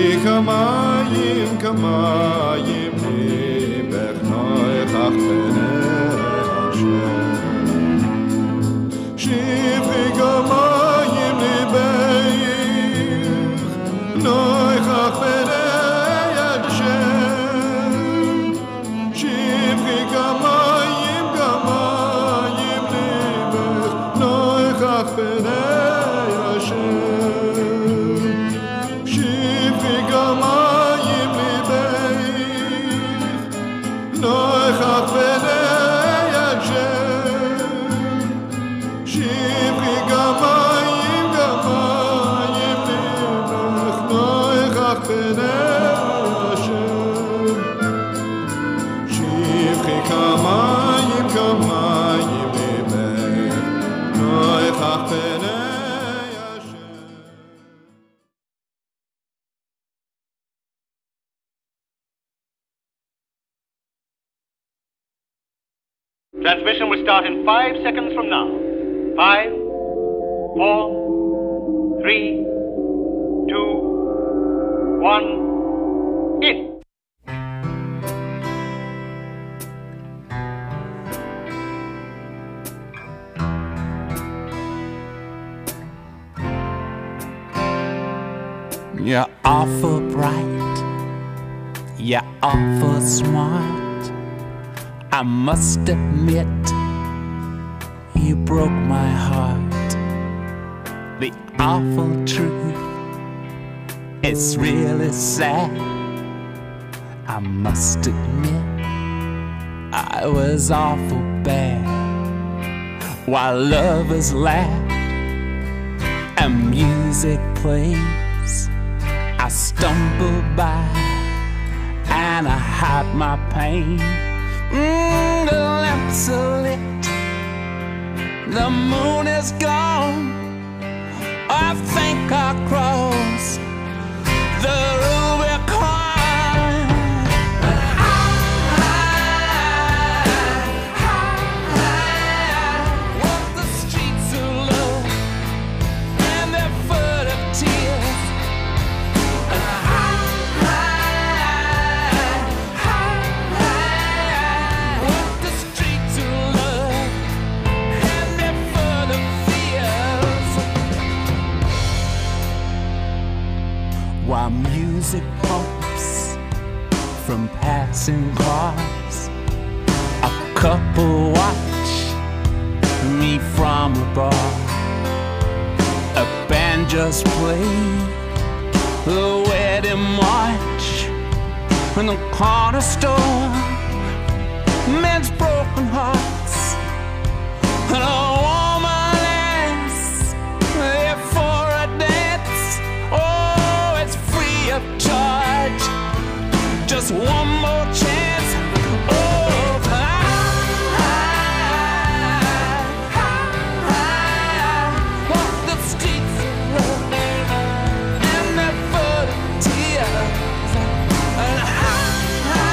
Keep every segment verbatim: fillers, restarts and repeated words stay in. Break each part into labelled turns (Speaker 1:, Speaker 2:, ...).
Speaker 1: שפכי כמים כמים ליבך נויכך פני השם שפכי כמים ליבך נויכך פני השם שפכי כמים כמים ליבך נויכך פני
Speaker 2: Transmission will start in five seconds from now. Five, four, three, two, one, in.
Speaker 3: You're awful bright, you're awful smart. I must admit, you broke my heart. The awful truth, it's really sad. I must admit, I was awful bad. While lovers laugh and music plays, I stumble by and I hide my pain. Mm, the lamps are lit, the moon is gone. I think I'll cross the Rubicon. Walk the streets of love, and they're full of tears. While music pumps from passing cars, a couple watch me from a bar. A band just played the wedding march in the corner store. Men's broken hearts and a woman asks there for a dance. Oh, it's free of charge, just one more chance. Oh, I, I, I, I walk the streets of love, and they're full of tears. And I, I,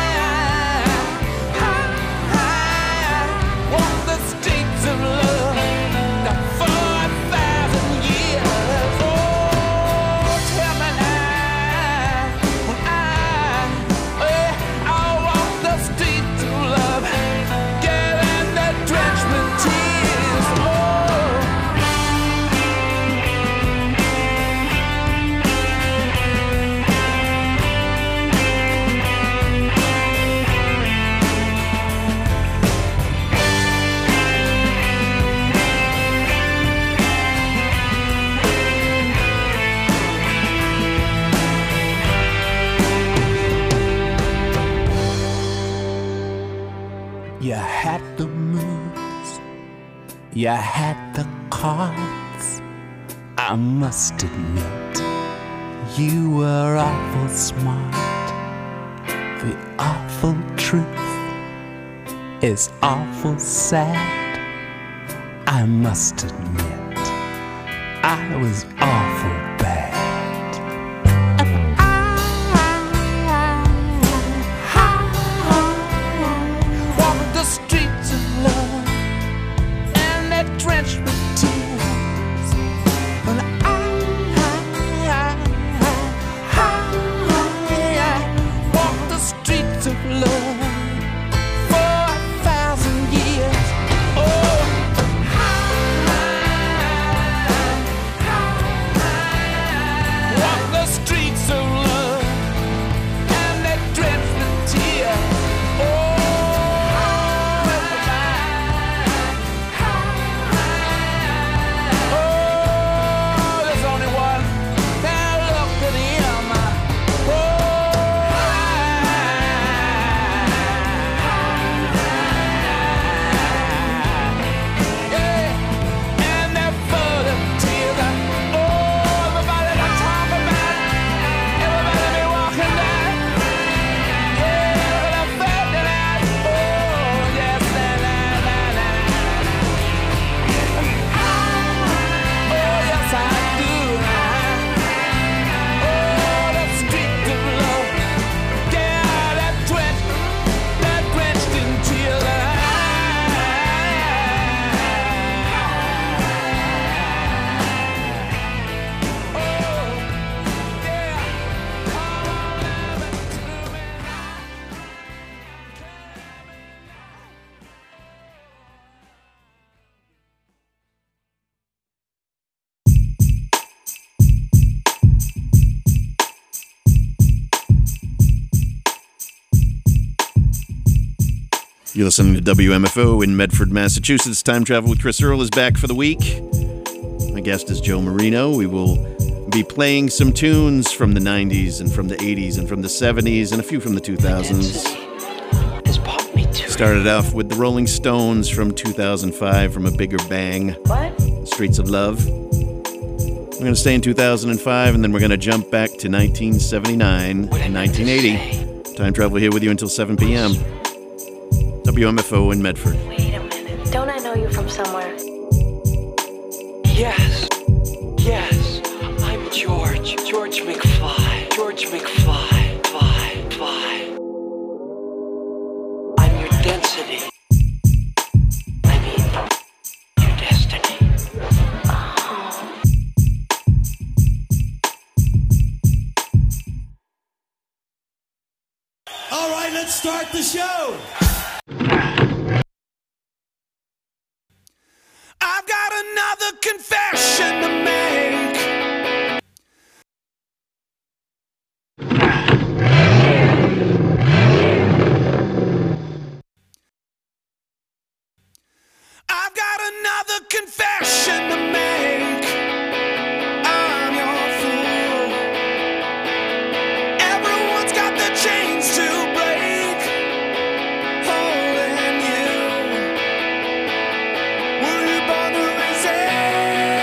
Speaker 3: I, I walk the streets of love for a thousand years. Oh, tell me now, when I, eh, I walk the streets of love, getting the drenchment tears. Oh. You had the moves, you had the cards. I must admit, you were awful smart. The awful truth is awful sad. I must admit, I was awful bad. Walk the streets of love, and they're drenched with tears. But I, I, I, I
Speaker 4: You're listening to W M F O in Medford, Massachusetts. Time Travel with Chris Earl is back for the week. My guest is Joe Marino. We will be playing some tunes from the nineties and from the eighties and from the seventies and a few from the two thousands. Started off with the Rolling Stones from two thousand five from A Bigger Bang.
Speaker 5: What?
Speaker 4: Streets of Love. We're going to stay in two thousand five, and then we're going to jump back to nineteen seventy-nine and nineteen eighty. Time Travel here with you until seven p.m. W M F O in Medford.
Speaker 5: Wait a minute. Don't I know you from somewhere?
Speaker 6: Yes. Yes. I'm George. George McFly. George McFly. Fly. Fly. I'm your density. I mean, your destiny.
Speaker 5: Oh.
Speaker 7: All right, let's start the show.
Speaker 3: I've got another confession to make. I've got another confession to make. I'm your fool. Everyone's got their chains to break. Holding you. Were you born to resist?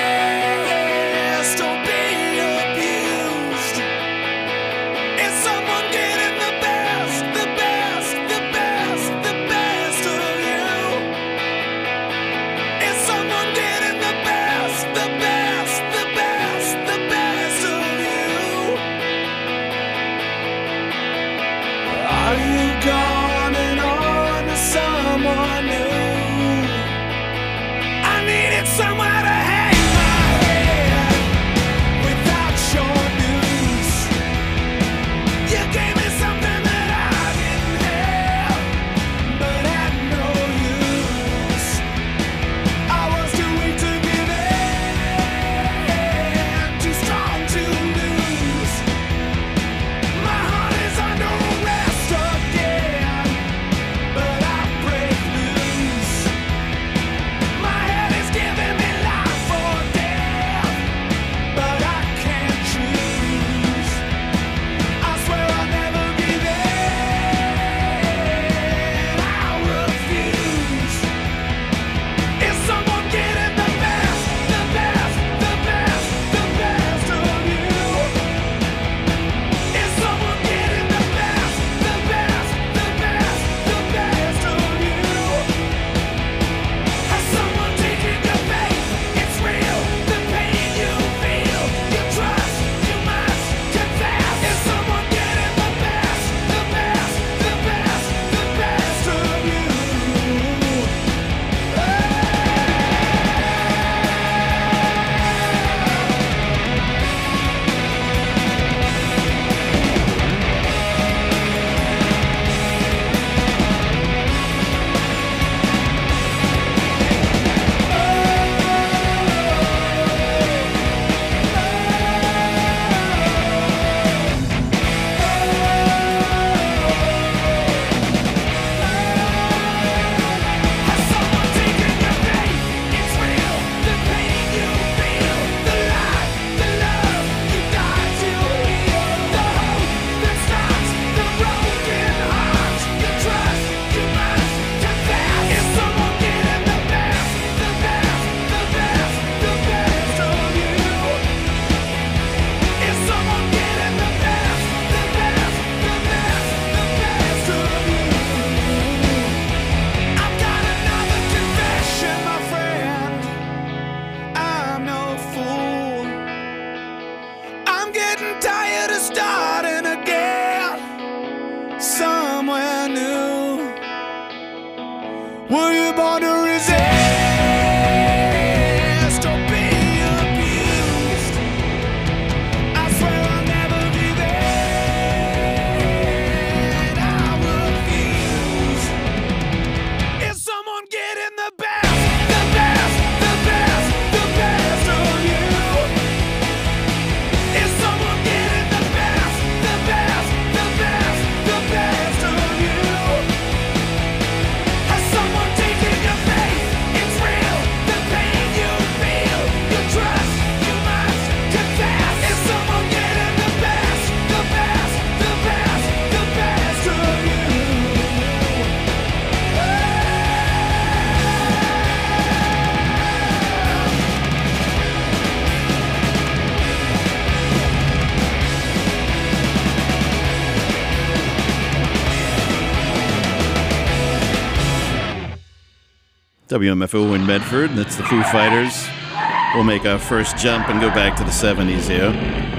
Speaker 4: W M F O in Medford. That's the Foo Fighters. We'll make our first jump and go back to the seventies here.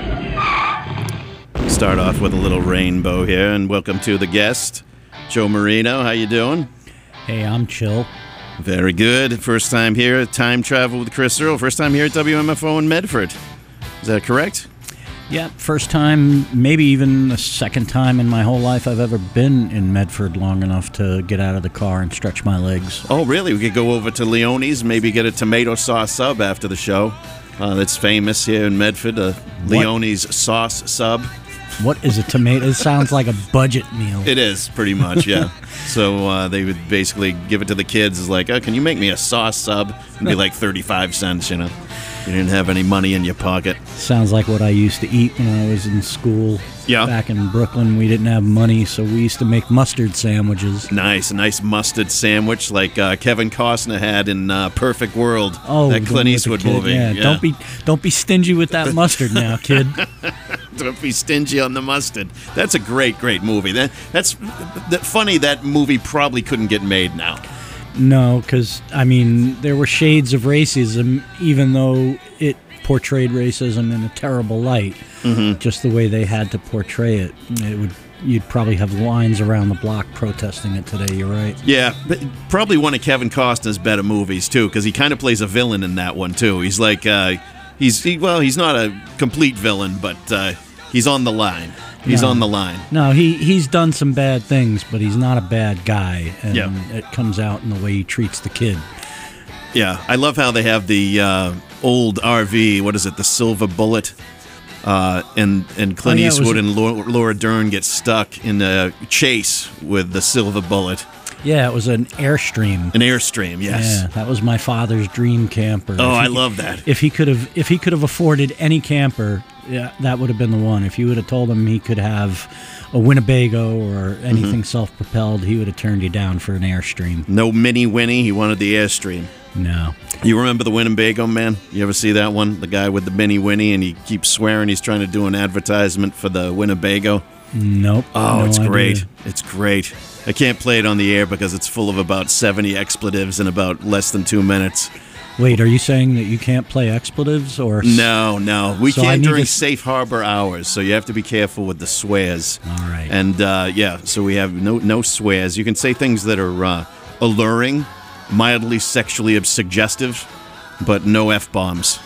Speaker 4: Start off with a little rainbow here, and welcome to the guest, Joe Marino. How you doing?
Speaker 8: Hey, I'm chill.
Speaker 4: Very good. First time here at Time Travel with Chris Earl. First time here at W M F O in Medford. Is that correct?
Speaker 8: Yeah, first time, maybe even the second time in my whole life I've ever been in Medford long enough to get out of the car and stretch my legs.
Speaker 4: Oh, really? We could go over to Leone's, maybe get a tomato sauce sub after the show. Uh, that's famous here in Medford, uh, Leone's sauce sub.
Speaker 8: What is a tomato? It sounds like a budget meal.
Speaker 4: It is, pretty much, yeah. So uh, they would basically give it to the kids. It's like, oh, can you make me a sauce sub? It'd be like thirty-five cents, you know. You didn't have any money in your pocket.
Speaker 8: Sounds like what I used to eat when I was in school.
Speaker 4: Yeah.
Speaker 8: Back in Brooklyn, we didn't have money, so we used to make mustard sandwiches.
Speaker 4: Nice, a nice mustard sandwich like uh, Kevin Costner had in uh, Perfect World,
Speaker 8: Oh,
Speaker 4: that
Speaker 8: the-
Speaker 4: Clint
Speaker 8: with the
Speaker 4: Eastwood
Speaker 8: kid.
Speaker 4: movie.
Speaker 8: Yeah, don't be don't be stingy with that mustard now, kid.
Speaker 4: Don't be stingy on the mustard. That's a great, great movie. That that's that, funny. That movie probably couldn't get made now.
Speaker 8: No, because, I mean, there were shades of racism, even though it portrayed racism in a terrible light.
Speaker 4: Mm-hmm.
Speaker 8: Just the way they had to portray it. It would You'd probably have lines around the block protesting it today, you're right.
Speaker 4: Yeah, but probably one of Kevin Costner's better movies too, because he kind of plays a villain in that one too. He's like, uh, he's he, well, he's not a complete villain, but uh, he's on the line. He's
Speaker 8: No.
Speaker 4: on the line.
Speaker 8: No, he, he's done some bad things, but he's not a bad guy. And
Speaker 4: Yeah.
Speaker 8: it comes out in the way he treats the kid.
Speaker 4: Yeah, I love how they have the uh, old R V. What is it? The Silver Bullet. Uh, and and Clint
Speaker 8: Oh, yeah, it was-
Speaker 4: Eastwood and Laura, Laura Dern get stuck in a chase with the Silver Bullet.
Speaker 8: Yeah, it was an Airstream.
Speaker 4: An Airstream, yes.
Speaker 8: Yeah, that was my father's dream camper.
Speaker 4: Oh,
Speaker 8: If
Speaker 4: I
Speaker 8: he-
Speaker 4: love that.
Speaker 8: If he could have, if he could have afforded any camper, yeah, that would have been the one. If you would have told him he could have a Winnebago or anything
Speaker 4: Mhm.
Speaker 8: self-propelled, he would have turned you down for an Airstream.
Speaker 4: No Mini Winnie. He wanted the Airstream.
Speaker 8: No.
Speaker 4: You remember the Winnebago Man? You ever see that one? The guy with the Mini Winnie, and he keeps swearing he's trying to do an advertisement for the Winnebago.
Speaker 8: Nope.
Speaker 4: Oh,
Speaker 8: no
Speaker 4: it's
Speaker 8: idea.
Speaker 4: great. It's great. I can't play it on the air because it's full of about seventy expletives in about less than two minutes.
Speaker 8: Wait, are you saying that you can't play expletives or?
Speaker 4: No, no. We
Speaker 8: So I
Speaker 4: can't
Speaker 8: need
Speaker 4: during
Speaker 8: to-
Speaker 4: safe harbor hours, so you have to be careful with the swears.
Speaker 8: All right.
Speaker 4: And uh, yeah, so we have no no swears. You can say things that are uh, alluring, mildly sexually suggestive, but no F-bombs.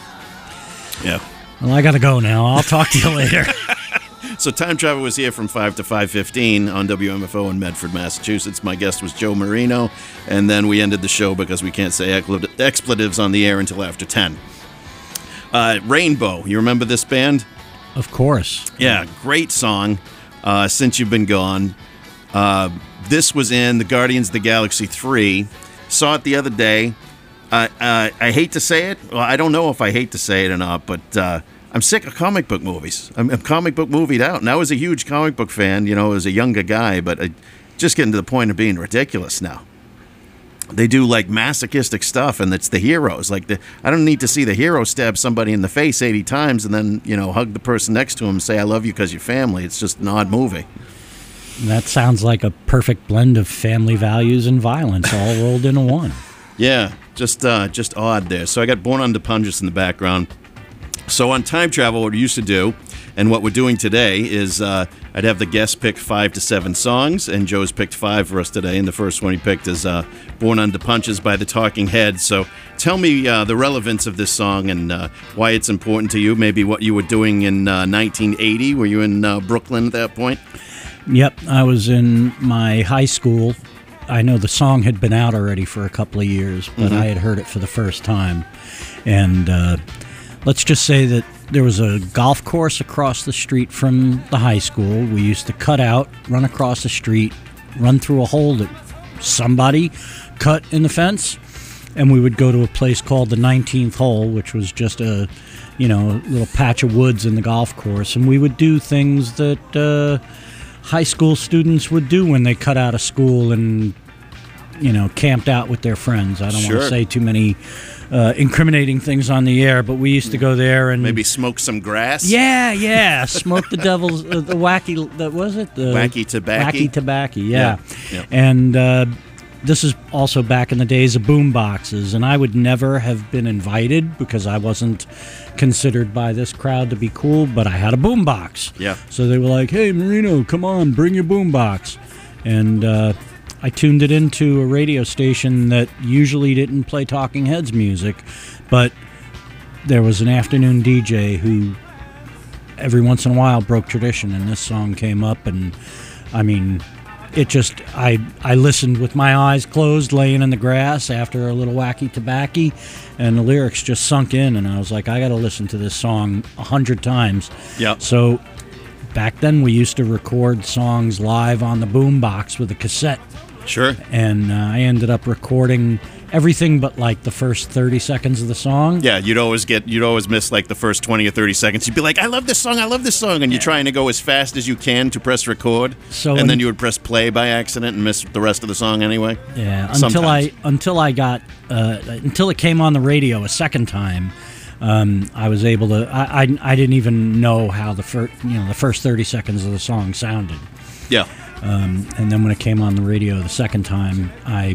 Speaker 4: Yeah.
Speaker 8: Well, I gotta go now. I'll talk to you later.
Speaker 4: So Time Travel was here from five to five fifteen on W M F O in Medford, Massachusetts. My guest was Joe Marino, and then we ended the show because we can't say expl- expletives on the air until after ten. Uh, Rainbow, you remember this band?
Speaker 8: Of course.
Speaker 4: Yeah, great song, uh, Since You've Been Gone. Uh, this was in the Guardians of the Galaxy three. Saw it the other day. Uh, uh, I hate to say it. Well, I don't know if I hate to say it or not, but uh, I'm sick of comic book movies. I'm, I'm comic book movied out. And I was a huge comic book fan, you know, as a younger guy, but I just getting to the point of being ridiculous now. They do like masochistic stuff, and it's the heroes. Like the, I don't need to see the hero stab somebody in the face eighty times and then, you know, hug the person next to him and say, I love you because you're family. It's just an odd movie.
Speaker 8: That sounds like a perfect blend of family values and violence all rolled into one.
Speaker 4: Yeah, just uh, just odd there. So I got Born Under Punches in the background. So on Time Travel, what we used to do, and what we're doing today, is uh, I'd have the guest pick five to seven songs, and Joe's picked five for us today, and the first one he picked is uh, Born Under Punches by the Talking Heads. So tell me uh, the relevance of this song and uh, why it's important to you, maybe what you were doing in uh, nineteen eighty. Were you in uh, Brooklyn at that point?
Speaker 8: Yep, I was in my high school. I know the song had been out already for a couple of years, but
Speaker 4: Mhm.
Speaker 8: I had heard it for the first time. And uh, let's just say that there was a golf course across the street from the high school. We used to cut out, run across the street, run through a hole that somebody cut in the fence, and we would go to a place called the nineteenth hole, which was just a, you know, little patch of woods in the golf course, and we would do things that uh, high school students would do when they cut out of school and, you know, camped out with their friends. I don't want
Speaker 4: Sure.
Speaker 8: to say too many uh, incriminating things on the air, but we used to go there and
Speaker 4: Maybe smoke some grass?
Speaker 8: yeah, yeah, smoke the devil's uh, the wacky. That was it. The
Speaker 4: Wacky tobacco?
Speaker 8: Wacky tobacco. Yeah,
Speaker 4: Yeah, yeah.
Speaker 8: and uh, this is also back in the days of boom boxes, and I would never have been invited because I wasn't considered by this crowd to be cool, but I had a boom box.
Speaker 4: Yeah.
Speaker 8: So they were like, hey, Marino, come on, bring your boom box. And uh, I tuned it into a radio station that usually didn't play Talking Heads music, but there was an afternoon D J who every once in a while broke tradition, and this song came up, and I mean, it just, I I listened with my eyes closed, laying in the grass after a little wacky tobacco, and the lyrics just sunk in, and I was like, I got to listen to this song a hundred times.
Speaker 4: Yeah.
Speaker 8: So back then we used to record songs live on the boombox with a cassette,
Speaker 4: Sure.
Speaker 8: and uh, I ended up recording everything but like the first thirty seconds of the song.
Speaker 4: Yeah, you'd always get, you'd always miss like the first twenty or thirty seconds. You'd be like, I love this song, I love this song. And you're trying to go as fast as you can to press record.
Speaker 8: So
Speaker 4: and
Speaker 8: in-
Speaker 4: then you would press play by accident and miss the rest of the song anyway.
Speaker 8: Yeah, until
Speaker 4: Sometimes.
Speaker 8: I until I got uh, until it came on the radio a second time, um, I was able to. I, I I didn't even know how the first you know the first thirty seconds of the song sounded,
Speaker 4: Yeah.
Speaker 8: um, and then when it came on the radio the second time, I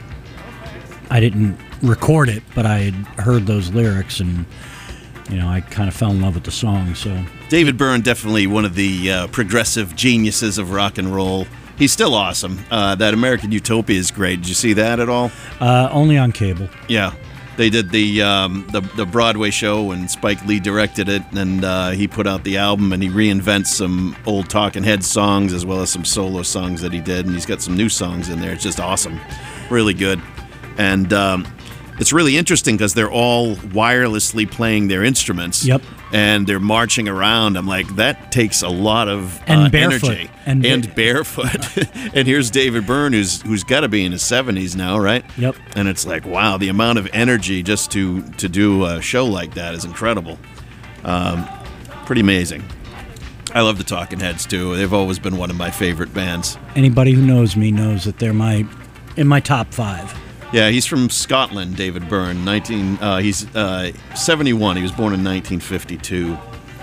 Speaker 8: I didn't record it, but I had heard those lyrics, and you know I kind of fell in love with the song. So
Speaker 4: David Byrne, definitely one of the uh, progressive geniuses of rock and roll. He's still awesome. Uh, that American Utopia is great. Did you see that at all?
Speaker 8: uh, only on cable.
Speaker 4: Yeah. They did the, um, the the Broadway show, and Spike Lee directed it, and uh, he put out the album, and he reinvents some old Talking Heads songs as well as some solo songs that he did, and he's got some new songs in there. It's just awesome. Really good. And um, it's really interesting because they're all wirelessly playing their instruments.
Speaker 8: Yep.
Speaker 4: And they're marching around. I'm like, that takes a lot of
Speaker 8: And
Speaker 4: uh,
Speaker 8: barefoot.
Speaker 4: energy.
Speaker 8: And ba-
Speaker 4: and barefoot. And here's David Byrne, who's who's got to be in his seventies now, right?
Speaker 8: Yep.
Speaker 4: And it's like, wow, the amount of energy just to to do a show like that is incredible. Um, pretty amazing. I love the Talking Heads too. They've always been one of my favorite bands.
Speaker 8: Anybody who knows me knows that they're my in my top five.
Speaker 4: Yeah, he's from Scotland, David Byrne. Nineteen, uh, he's uh, seventy-one. He was born in nineteen fifty-two.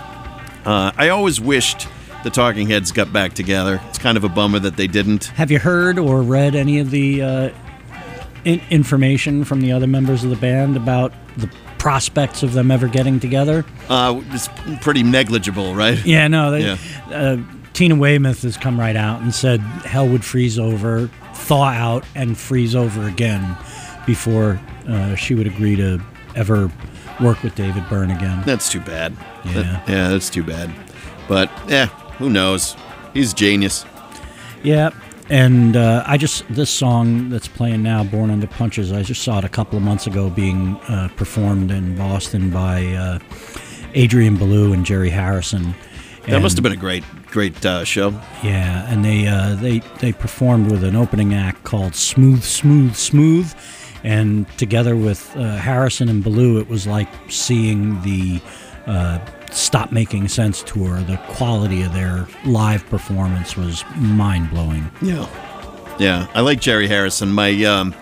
Speaker 4: Uh, I always wished the Talking Heads got back together. It's kind of a bummer that they didn't.
Speaker 8: Have you heard or read any of the uh, in- information from the other members of the band about the prospects of them ever getting together?
Speaker 4: Uh, it's pretty negligible, right?
Speaker 8: Yeah, no. They,
Speaker 4: Yeah.
Speaker 8: Uh, Tina Weymouth has come right out and said hell would freeze over, thaw out, and freeze over again before uh, she would agree to ever work with David Byrne again.
Speaker 4: That's too bad.
Speaker 8: Yeah.
Speaker 4: That- yeah, that's too bad. But, yeah, who knows? He's genius.
Speaker 8: Yeah, and uh, I just, this song that's playing now, Born Under Punches, I just saw it a couple of months ago being uh, performed in Boston by uh, Adrian Belew and Jerry Harrison.
Speaker 4: That
Speaker 8: And-
Speaker 4: must have been a great, great uh, show.
Speaker 8: Yeah, and they uh, they they performed with an opening act called Smooth, Smooth, Smooth, and together with uh, Harrison and Belew, it was like seeing the uh, Stop Making Sense tour. The quality of their live performance was mind blowing.
Speaker 4: Yeah. Yeah, I like Jerry Harrison. My um,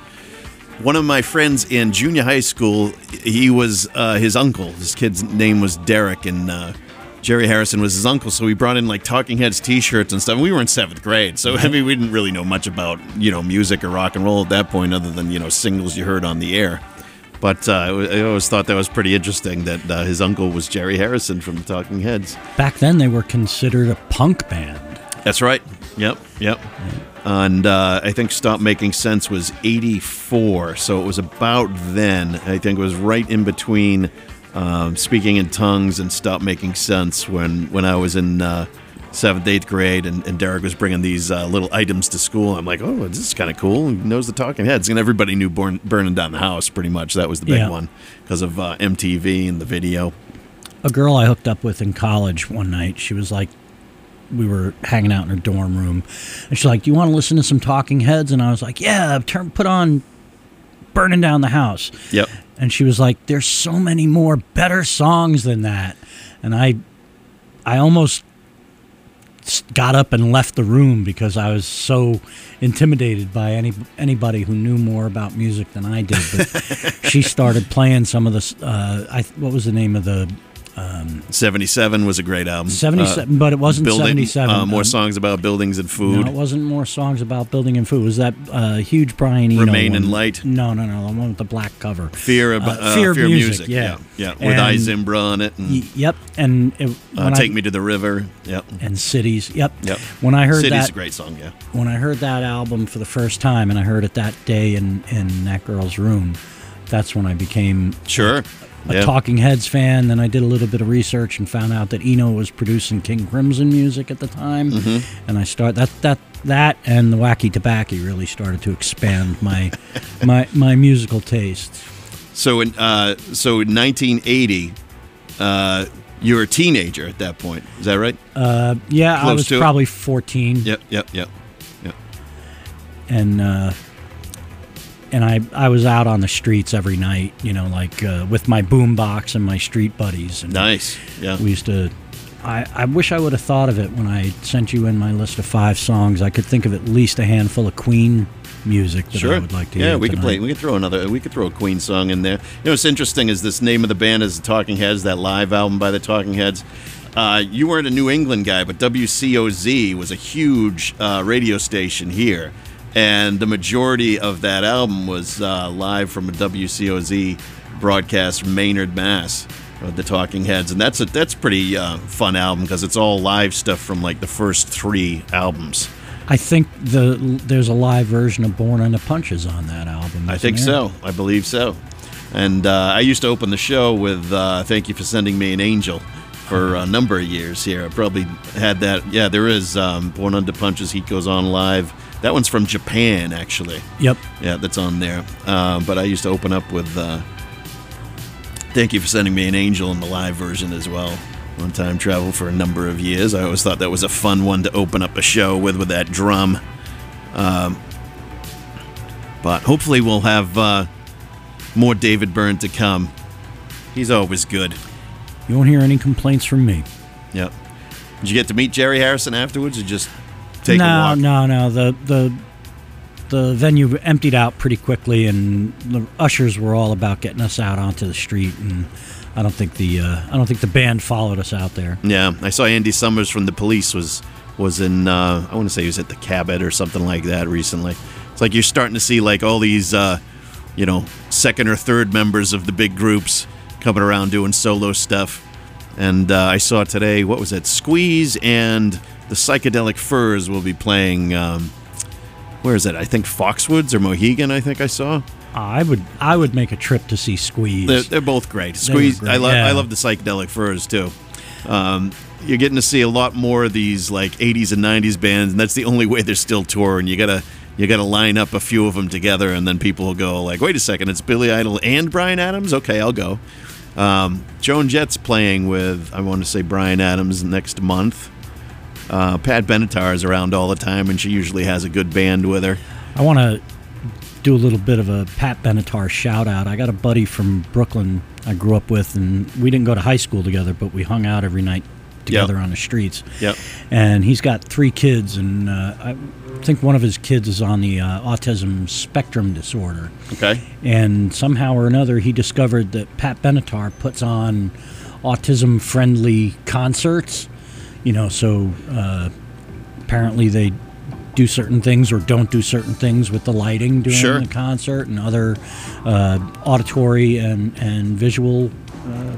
Speaker 4: one of my friends in junior high school, he was uh, his uncle. This kid's name was Derek, and uh, Jerry Harrison was his uncle, so we brought in like Talking Heads T-shirts and stuff. We were in seventh grade, so I mean, we didn't really know much about you know music or rock and roll at that point, other than you know singles you heard on the air. But uh, I always thought that was pretty interesting that uh, his uncle was Jerry Harrison from the Talking Heads.
Speaker 8: Back then, they were considered a punk band.
Speaker 4: That's right. Yep, yep. And uh, I think Stop Making Sense was eighty-four, so it was about then. I think it was right in between um, Speaking in Tongues and Stop Making Sense when, when I was in uh, seventh, eighth grade, and, and Derek was bringing these uh, little items to school. I'm like, oh, this is kind of cool. He knows the Talking Heads. And everybody knew Born, Burning Down the House, pretty much. That was the big
Speaker 8: Yeah.
Speaker 4: one because of uh, M T V and the video.
Speaker 8: A girl I hooked up with in college one night, she was like, we were hanging out in her dorm room, and she's like, do you want to listen to some Talking Heads? And I was like, yeah, turn, put on Burning Down the House.
Speaker 4: Yep.
Speaker 8: And she was like, there's so many more better songs than that. And I I almost s- got up and left the room because I was so intimidated by any anybody who knew more about music than I did. But she started playing some of the, uh, I, what was the name of the
Speaker 4: seventy-seven was a great album.
Speaker 8: seventy-seven, but it wasn't
Speaker 4: building,
Speaker 8: seventy-seven.
Speaker 4: Uh, more
Speaker 8: Um,
Speaker 4: songs about buildings and food.
Speaker 8: No, it wasn't more songs about building and food. It was that uh, huge Brian Eno
Speaker 4: Remain in
Speaker 8: one.
Speaker 4: Light?
Speaker 8: No, no, no, the one with the black cover.
Speaker 4: Fear of
Speaker 8: Uh,
Speaker 4: uh,
Speaker 8: Fear of
Speaker 4: Fear
Speaker 8: Music,
Speaker 4: Yeah,
Speaker 8: yeah.
Speaker 4: yeah. With
Speaker 8: And-
Speaker 4: Izimbra on it. And,
Speaker 8: Y- yep, and it,
Speaker 4: uh,
Speaker 8: when
Speaker 4: Take
Speaker 8: I,
Speaker 4: Me to the River. Yep.
Speaker 8: and Cities. Yep.
Speaker 4: Yep.
Speaker 8: When I heard
Speaker 4: City's
Speaker 8: that,
Speaker 4: a great song. Yeah.
Speaker 8: when I heard that album for the first time, and I heard it that day in in that girl's room, that's when I became
Speaker 4: Sure.
Speaker 8: a
Speaker 4: yeah.
Speaker 8: Talking Heads fan. Then I did a little bit of research and found out that Eno was producing King Crimson music at the time,
Speaker 4: Mm-hmm.
Speaker 8: and I start that that that and the Wacky Tobacco really started to expand my my my musical tastes.
Speaker 4: So in uh, so in nineteen eighty, uh, you were a teenager at that point. Is that right?
Speaker 8: Uh, yeah, I
Speaker 4: Close
Speaker 8: was
Speaker 4: to it?
Speaker 8: probably fourteen,
Speaker 4: Yep. Yep. Yep. Yep.
Speaker 8: and uh, and I I was out on the streets every night, you know, like uh, with my boombox and my street buddies. And
Speaker 4: Nice. Yeah.
Speaker 8: we used to. I, I wish I would have thought of it when I sent you in my list of five songs. I could think of at least a handful of Queen music that
Speaker 4: Sure.
Speaker 8: I would like to
Speaker 4: yeah,
Speaker 8: hear
Speaker 4: we could play.
Speaker 8: tonight.
Speaker 4: We could throw another. We could throw a Queen song in there. You know, what's interesting is this name of the band is the Talking Heads. That live album by the Talking Heads. Uh, you weren't a New England guy, but W C O Z was a huge uh, radio station here, and the majority of that album was uh, live from a W C O Z broadcast from Maynard, Mass. Of the Talking Heads, and that's a that's a pretty uh, fun album because it's all live stuff from like the first three albums.
Speaker 8: I think the there's a live version of Born Under Punches on that album.
Speaker 4: I
Speaker 8: isn't
Speaker 4: think
Speaker 8: there?
Speaker 4: so. I believe so. And uh, I used to open the show with uh, "Thank You for Sending Me an Angel" for a number of years here. I probably had that. Yeah, there is um, "Born Under Punches." Heat Goes On Live. That one's from Japan, actually.
Speaker 8: Yep.
Speaker 4: Yeah, that's on there. Uh, but I used to open up with uh, "Thank You for Sending Me an Angel" in the live version as well. On Time Travel for a number of years. I always thought that was a fun one to open up a show with, with that drum. Um, but hopefully we'll have uh, more David Byrne to come. He's always good.
Speaker 8: You won't hear any complaints from me.
Speaker 4: Yep. Did you get to meet Jerry Harrison afterwards, or just take
Speaker 8: no,
Speaker 4: a walk?
Speaker 8: no, no. The the the venue emptied out pretty quickly, and the ushers were all about getting us out onto the street. And I don't think the uh, I don't think the band followed us out there.
Speaker 4: Yeah, I saw Andy Summers from The Police was was in. Uh, I want to say he was at the Cabot or something like that recently. It's like you're starting to see like all these, uh, you know, second or third members of the big groups coming around doing solo stuff. And uh, I saw today, what was it? Squeeze and the Psychedelic Furs will be playing. Um, where is it? I think Foxwoods or Mohegan. I think I saw.
Speaker 8: I would I would make a trip to see Squeeze.
Speaker 4: They're, they're both great.
Speaker 8: They were
Speaker 4: Squeeze.
Speaker 8: great,
Speaker 4: I love.
Speaker 8: yeah.
Speaker 4: I love the Psychedelic Furs too. Um, you're getting to see a lot more of these like eighties and nineties bands, and that's the only way they're still touring. You gotta you gotta line up a few of them together, and then people will go like, "Wait a second, it's Billy Idol and Bryan Adams? Okay, I'll go." Um, Joan Jett's playing with, I want to say, Bryan Adams next month. Uh, Pat Benatar is around all the time, and she usually has a good band with her.
Speaker 8: I want to do a little bit of a Pat Benatar shout out. I got a buddy from Brooklyn I grew up with, and we didn't go to high school together, but we hung out every night together
Speaker 4: Yep.
Speaker 8: on the streets.
Speaker 4: Yep.
Speaker 8: And he's got three kids, and uh, I think one of his kids is on the uh, autism spectrum disorder.
Speaker 4: Okay.
Speaker 8: And somehow or another, he discovered that Pat Benatar puts on autism-friendly concerts. You know, so uh, apparently they do certain things or don't do certain things with the lighting during
Speaker 4: Sure.
Speaker 8: the concert, and other uh, auditory and, and visual uh,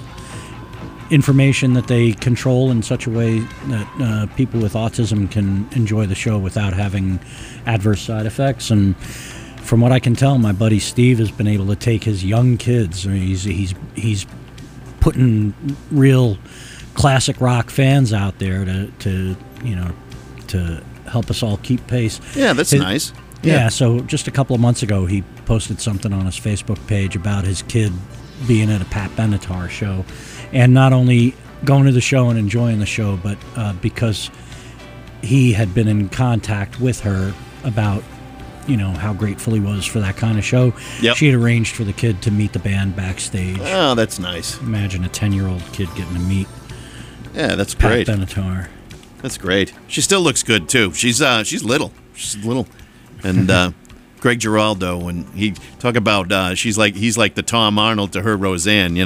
Speaker 8: information that they control in such a way that uh, people with autism can enjoy the show without having adverse side effects. And from what I can tell, my buddy Steve has been able to take his young kids. I mean, he's he's he's putting real classic rock fans out there to, to you know to help us all keep pace.
Speaker 4: Yeah, that's
Speaker 8: His-
Speaker 4: nice.
Speaker 8: Yeah, so just a couple of months ago, he posted something on his Facebook page about his kid being at a Pat Benatar show, and not only going to the show and enjoying the show, but uh, because he had been in contact with her about, you know, how grateful he was for that kind of show.
Speaker 4: Yep.
Speaker 8: She had arranged for the kid to meet the band backstage.
Speaker 4: Oh, that's nice.
Speaker 8: Imagine a ten-year-old kid getting to meet
Speaker 4: Yeah, that's
Speaker 8: Pat
Speaker 4: great.
Speaker 8: Benatar.
Speaker 4: That's great. She still looks good too. She's uh she's little. She's little. And uh Greg Giraldo, when he talk about uh she's like he's like the Tom Arnold to her Roseanne, you know?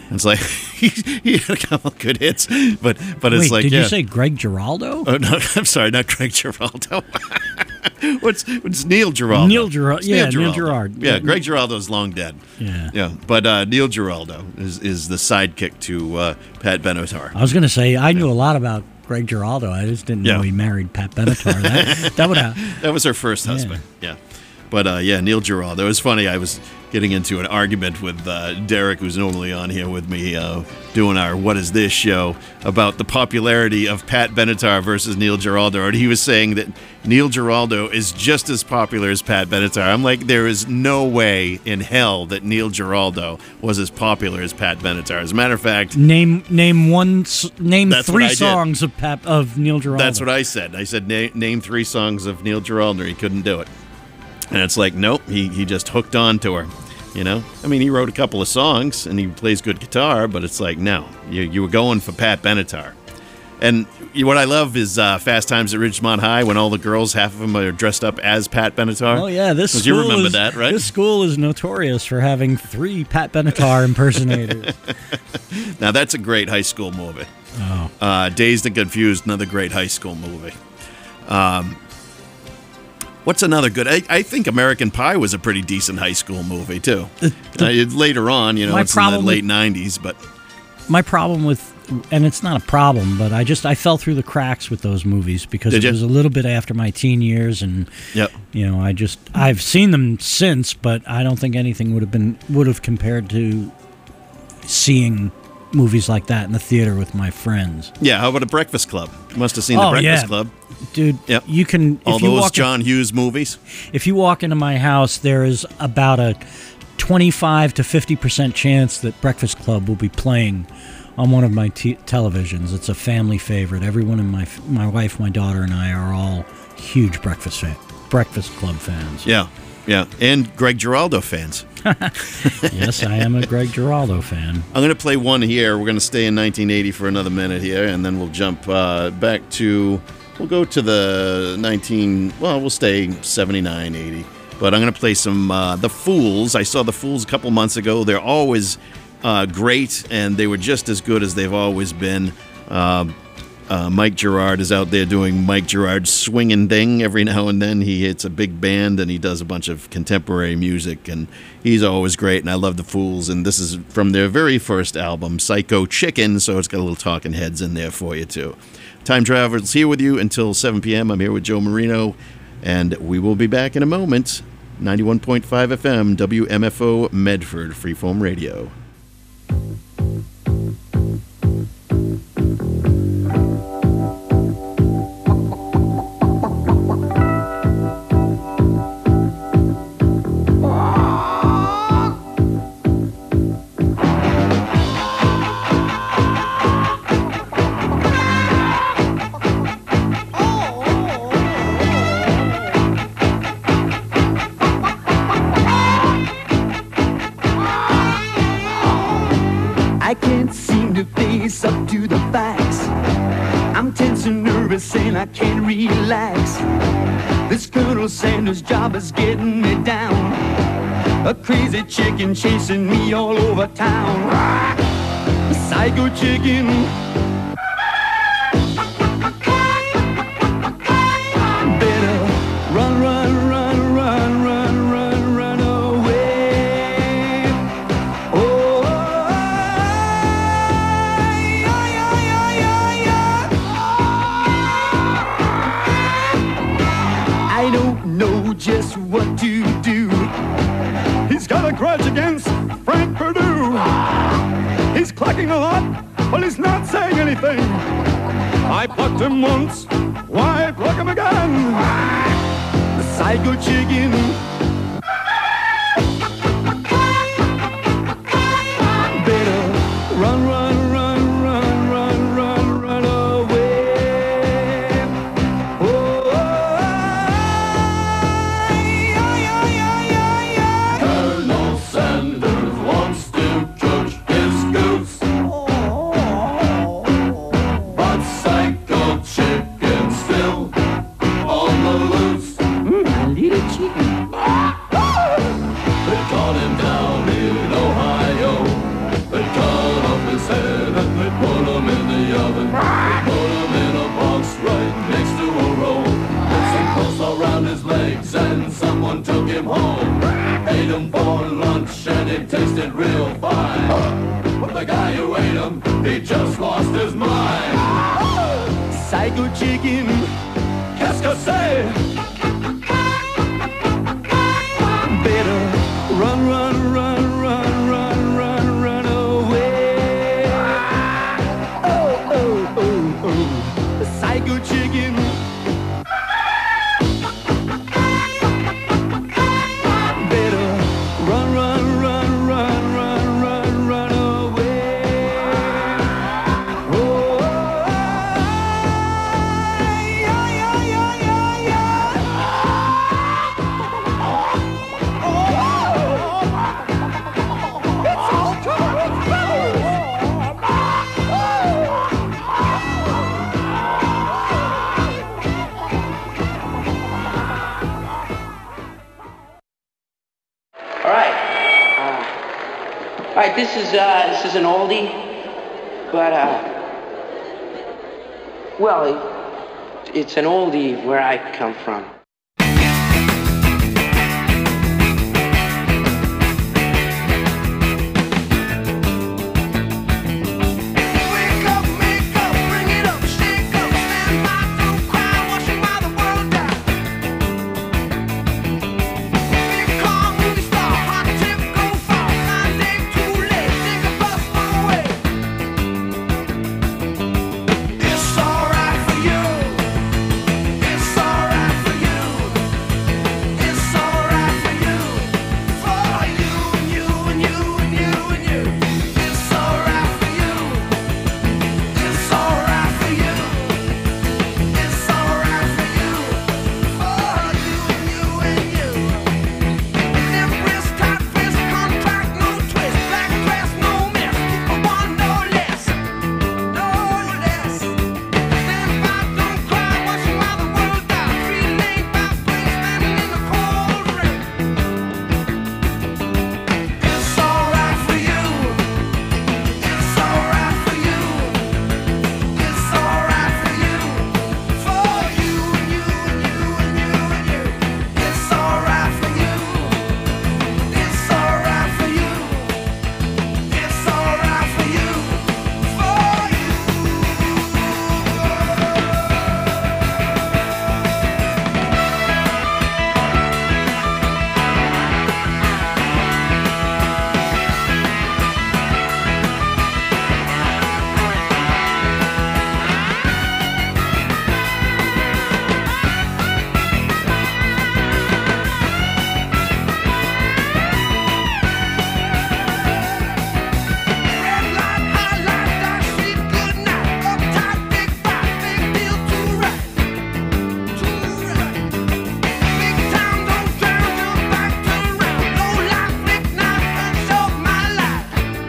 Speaker 4: It's like he, he had a couple of good hits, but but it's
Speaker 8: Wait,
Speaker 4: like
Speaker 8: did
Speaker 4: yeah.
Speaker 8: you say Greg Giraldo?
Speaker 4: Oh no, I'm sorry, not Greg Giraldo. what's what's Neil Giraldo?
Speaker 8: Neil Giraldo.
Speaker 4: It's
Speaker 8: Yeah, Neil Girard.
Speaker 4: Yeah, Greg Giraldo's long dead.
Speaker 8: Yeah.
Speaker 4: Yeah, but uh, Neil Giraldo is is the sidekick to uh, Pat Benatar.
Speaker 8: I was going to say I knew a lot about Greg Giraldo. I just didn't
Speaker 4: Yeah.
Speaker 8: know he married Pat Benatar. That, that would have.
Speaker 4: That was her first husband. Yeah. But uh, yeah, Neil Giraldo. It was funny. I was getting into an argument with uh, Derek, who's normally on here with me, uh, doing our What Is This show, about the popularity of Pat Benatar versus Neil Giraldo. And he was saying that Neil Giraldo is just as popular as Pat Benatar. I'm like, there is no way in hell that Neil Giraldo was as popular as Pat Benatar. As a matter of fact,
Speaker 8: Name name one s- name
Speaker 4: That's what
Speaker 8: three
Speaker 4: I did.
Speaker 8: songs of Pat of Neil Giraldo.
Speaker 4: that's what I said. I said, Na- name three songs of Neil Giraldo. He couldn't do it. And it's like, nope, he, he just hooked on to her. You know? I mean, he wrote a couple of songs, and he plays good guitar, but it's like, no, you, you were going for Pat Benatar. And you- what I love is uh, Fast Times at Ridgemont High, when all the girls, half of them are dressed up as Pat Benatar.
Speaker 8: Oh yeah, this
Speaker 4: 'Cause
Speaker 8: school
Speaker 4: you remember
Speaker 8: is,
Speaker 4: that, right?
Speaker 8: This school is notorious for having three Pat Benatar impersonators.
Speaker 4: Now, that's a great high school movie.
Speaker 8: Oh.
Speaker 4: Uh, Dazed and Confused, another great high school movie. Um, what's another good? I, I think American Pie was a pretty decent high school movie, too.
Speaker 8: The- the-
Speaker 4: Uh, it- later on, you know,
Speaker 8: My
Speaker 4: it's in the
Speaker 8: problem with-
Speaker 4: late nineties, but
Speaker 8: My problem with, and it's not a problem, but I just I fell through the cracks with those movies because
Speaker 4: Did
Speaker 8: it
Speaker 4: you?
Speaker 8: was a little bit after my teen years, and
Speaker 4: Yep.
Speaker 8: you know, I just I've seen them since, but I don't think anything would have been would have compared to seeing movies like that in the theater with my friends.
Speaker 4: yeah, how about a Breakfast Club? You must have seen the
Speaker 8: Oh,
Speaker 4: Breakfast
Speaker 8: yeah.
Speaker 4: Club.
Speaker 8: Dude,
Speaker 4: Yep.
Speaker 8: you can if
Speaker 4: All
Speaker 8: you
Speaker 4: those
Speaker 8: walk in-
Speaker 4: John Hughes movies.
Speaker 8: if you walk into my house, there is about a twenty-five to fifty percent chance that Breakfast Club will be playing on one of my t- televisions. It's a family favorite. Everyone in my my wife, my daughter, and I are all huge Breakfast fan, Breakfast Club fans.
Speaker 4: Yeah, yeah. And Greg Giraldo fans.
Speaker 8: Yes, I am a Greg Giraldo fan.
Speaker 4: I'm going to play one here. We're going to stay in nineteen eighty for another minute here, and then we'll jump uh, back to, we'll go to the nineteen, well, we'll stay seventy-nine, eighty. But I'm going to play some uh, The Fools. I saw The Fools a couple months ago. They're always uh, great, and they were just as good as they've always been. Uh, uh, Mike Gerard is out there doing Mike Gerard's swinging thing every now and then. He hits a big band, and he does a bunch of contemporary music, and he's always great, and I love The Fools. And this is from their very first album, Psycho Chicken, so it's got a little Talking Heads in there for you, too. Time Travelers here with you until seven p.m. I'm here with Joe Marino, and we will be back in a moment. ninety-one point five F M, W M F O Medford, Freeform Radio.
Speaker 9: I can't seem to face up to the facts. I'm tense and nervous and I can't relax. This Colonel Sanders job is getting me down. A crazy chicken chasing me all over town. A psycho chicken. Better run, run, run, run, run, run, run away. Oh, I don't know just what to do. He's got a grudge against Frank Perdue. He's clacking a lot, but he's not saying anything. I plucked him once, why pluck him again? The psycho chicken. Better run, run, run, run, run, run, run away. Oh, Colonel Sanders wants to cook his goose, but psycho chicken still on the loose. Mm, a little chicken. psycho chicken. Qu'est-ce que c'est? Better run, run, run, run, run, run, run away. Oh, oh, oh, oh, psycho chicken. Better run, run, run, run, run, run, run away. Oh, yeah, yeah, yeah, yeah, yeah.
Speaker 6: All right. Uh, all right. This is uh, this is an oldie, but uh, well, it, it's an oldie where I come from.
Speaker 3: It's alright for you. It's alright for you. It's alright for you. For you and you and you and you and you. It's alright for you. It's alright for you. It's alright for you. For you and you and you. Them wrist tight fist contract, no twist, black dress, no mess. Keep a one no less. No less. Stand by, don't cry, watch your mother world die. Three lane by place, standing in the cold rain. It's alright for you. It's alright for you. It's alright for you. For you and you and you and you and you. It's alright for you. It's alright for you. It's alright for you. For you. Red light, high light, dark street, good night. Uptight, big fight, big deal, too right. Too right. Big town, don't drown, jump back, turn around. Low life, big knife, and show my life.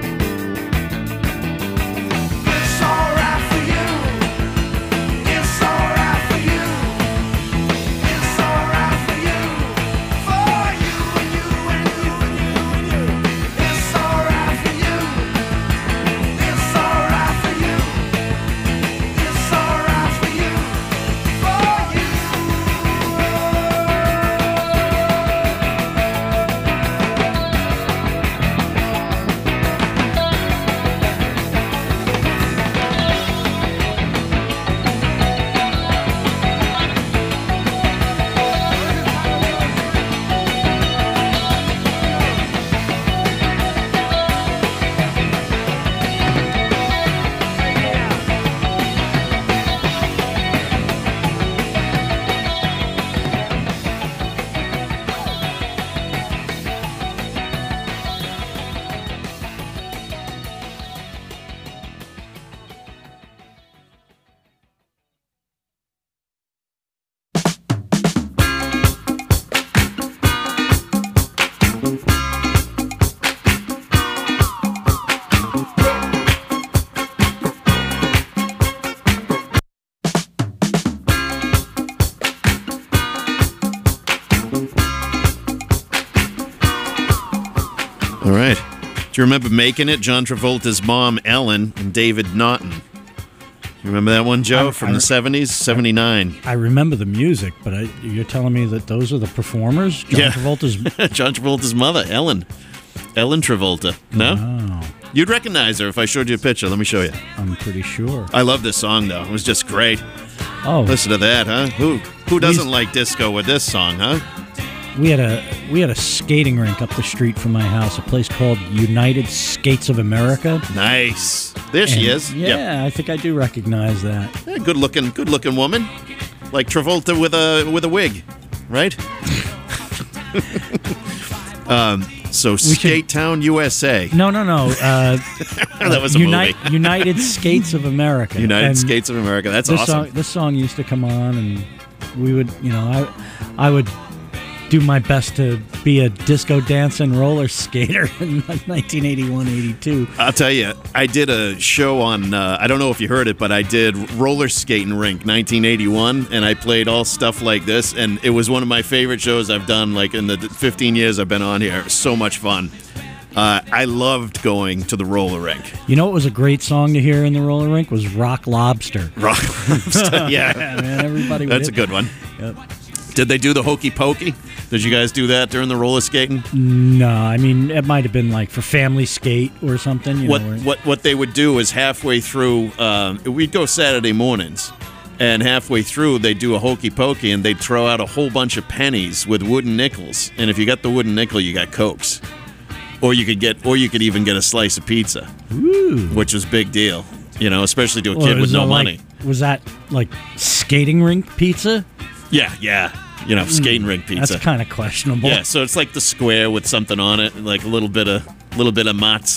Speaker 3: It's alright for you. It's alright for you. It's alright for you. For you and you and you and you and you. It's alright for you. It's alright for you. It's alright for you. For you.
Speaker 4: All right. Do you remember Making It? John Travolta's mom, Ellen, and David Naughton. You remember that one, Joe,
Speaker 8: I-
Speaker 4: from
Speaker 8: I-
Speaker 4: the seventies? seventy-nine.
Speaker 8: I remember the music, but I, you're telling me that those are the performers? John
Speaker 4: Yeah.
Speaker 8: Travolta's.
Speaker 4: John Travolta's mother, Ellen. Ellen Travolta. No?
Speaker 8: Oh,
Speaker 4: You'd recognize her if I showed you a picture. Let me show you.
Speaker 8: I'm pretty sure.
Speaker 4: I love this song, though. It was just great.
Speaker 8: Oh.
Speaker 4: Listen to that, huh? Who who doesn't
Speaker 8: We-
Speaker 4: like disco with this song, huh?
Speaker 8: We had a we had a skating rink up the street from my house, a place called United Skates of America.
Speaker 4: Nice. There she
Speaker 8: And,
Speaker 4: is.
Speaker 8: Yeah,
Speaker 4: Yep.
Speaker 8: I think I do recognize that.
Speaker 4: Yeah, good looking, good looking woman, like Travolta with a with a wig, right? um. So Skate Town, U S A.
Speaker 8: No, no, no. Uh,
Speaker 4: That was a
Speaker 8: Uni-
Speaker 4: movie.
Speaker 8: United Skates of America.
Speaker 4: United
Speaker 8: And
Speaker 4: Skates of America. That's
Speaker 8: this
Speaker 4: awesome.
Speaker 8: Song, this song used to come on, and we would, you know, I, I would do my best to be a disco dancing roller skater in nineteen eighty-one, eighty-two.
Speaker 4: I'll tell you, I did a show on, uh, I don't know if you heard it, but I did Roller Skating Rink nineteen eighty-one, and I played all stuff like this, and it was one of my favorite shows I've done, like in the fifteen years I've been on here. It was so much fun. Uh, I loved going to the roller rink.
Speaker 8: You know what was a great song to hear in the roller rink was Rock Lobster.
Speaker 4: Rock Lobster, yeah.
Speaker 8: Yeah, man, everybody would
Speaker 4: That's a
Speaker 8: hit-
Speaker 4: good one.
Speaker 8: Yep.
Speaker 4: Did they do the hokey pokey? Did you guys do that during the roller skating?
Speaker 8: No, I mean it might have been like for family skate or something. You
Speaker 4: What
Speaker 8: know, where-
Speaker 4: what what they would do is halfway through, um, we'd go Saturday mornings, and halfway through they'd do a hokey pokey, and they'd throw out a whole bunch of pennies with wooden nickels, and if you got the wooden nickel, you got Cokes, or you could get, or you could even get a slice of pizza,
Speaker 8: Ooh.
Speaker 4: which was a big deal, you know, especially to a
Speaker 8: Well,
Speaker 4: kid with
Speaker 8: was
Speaker 4: no
Speaker 8: it
Speaker 4: money.
Speaker 8: like- was that like skating rink pizza?
Speaker 4: Yeah, yeah, you know, skating rink pizza.
Speaker 8: That's kind of questionable.
Speaker 4: Yeah, so it's like the square with something on it, like a little bit of little bit of mozz,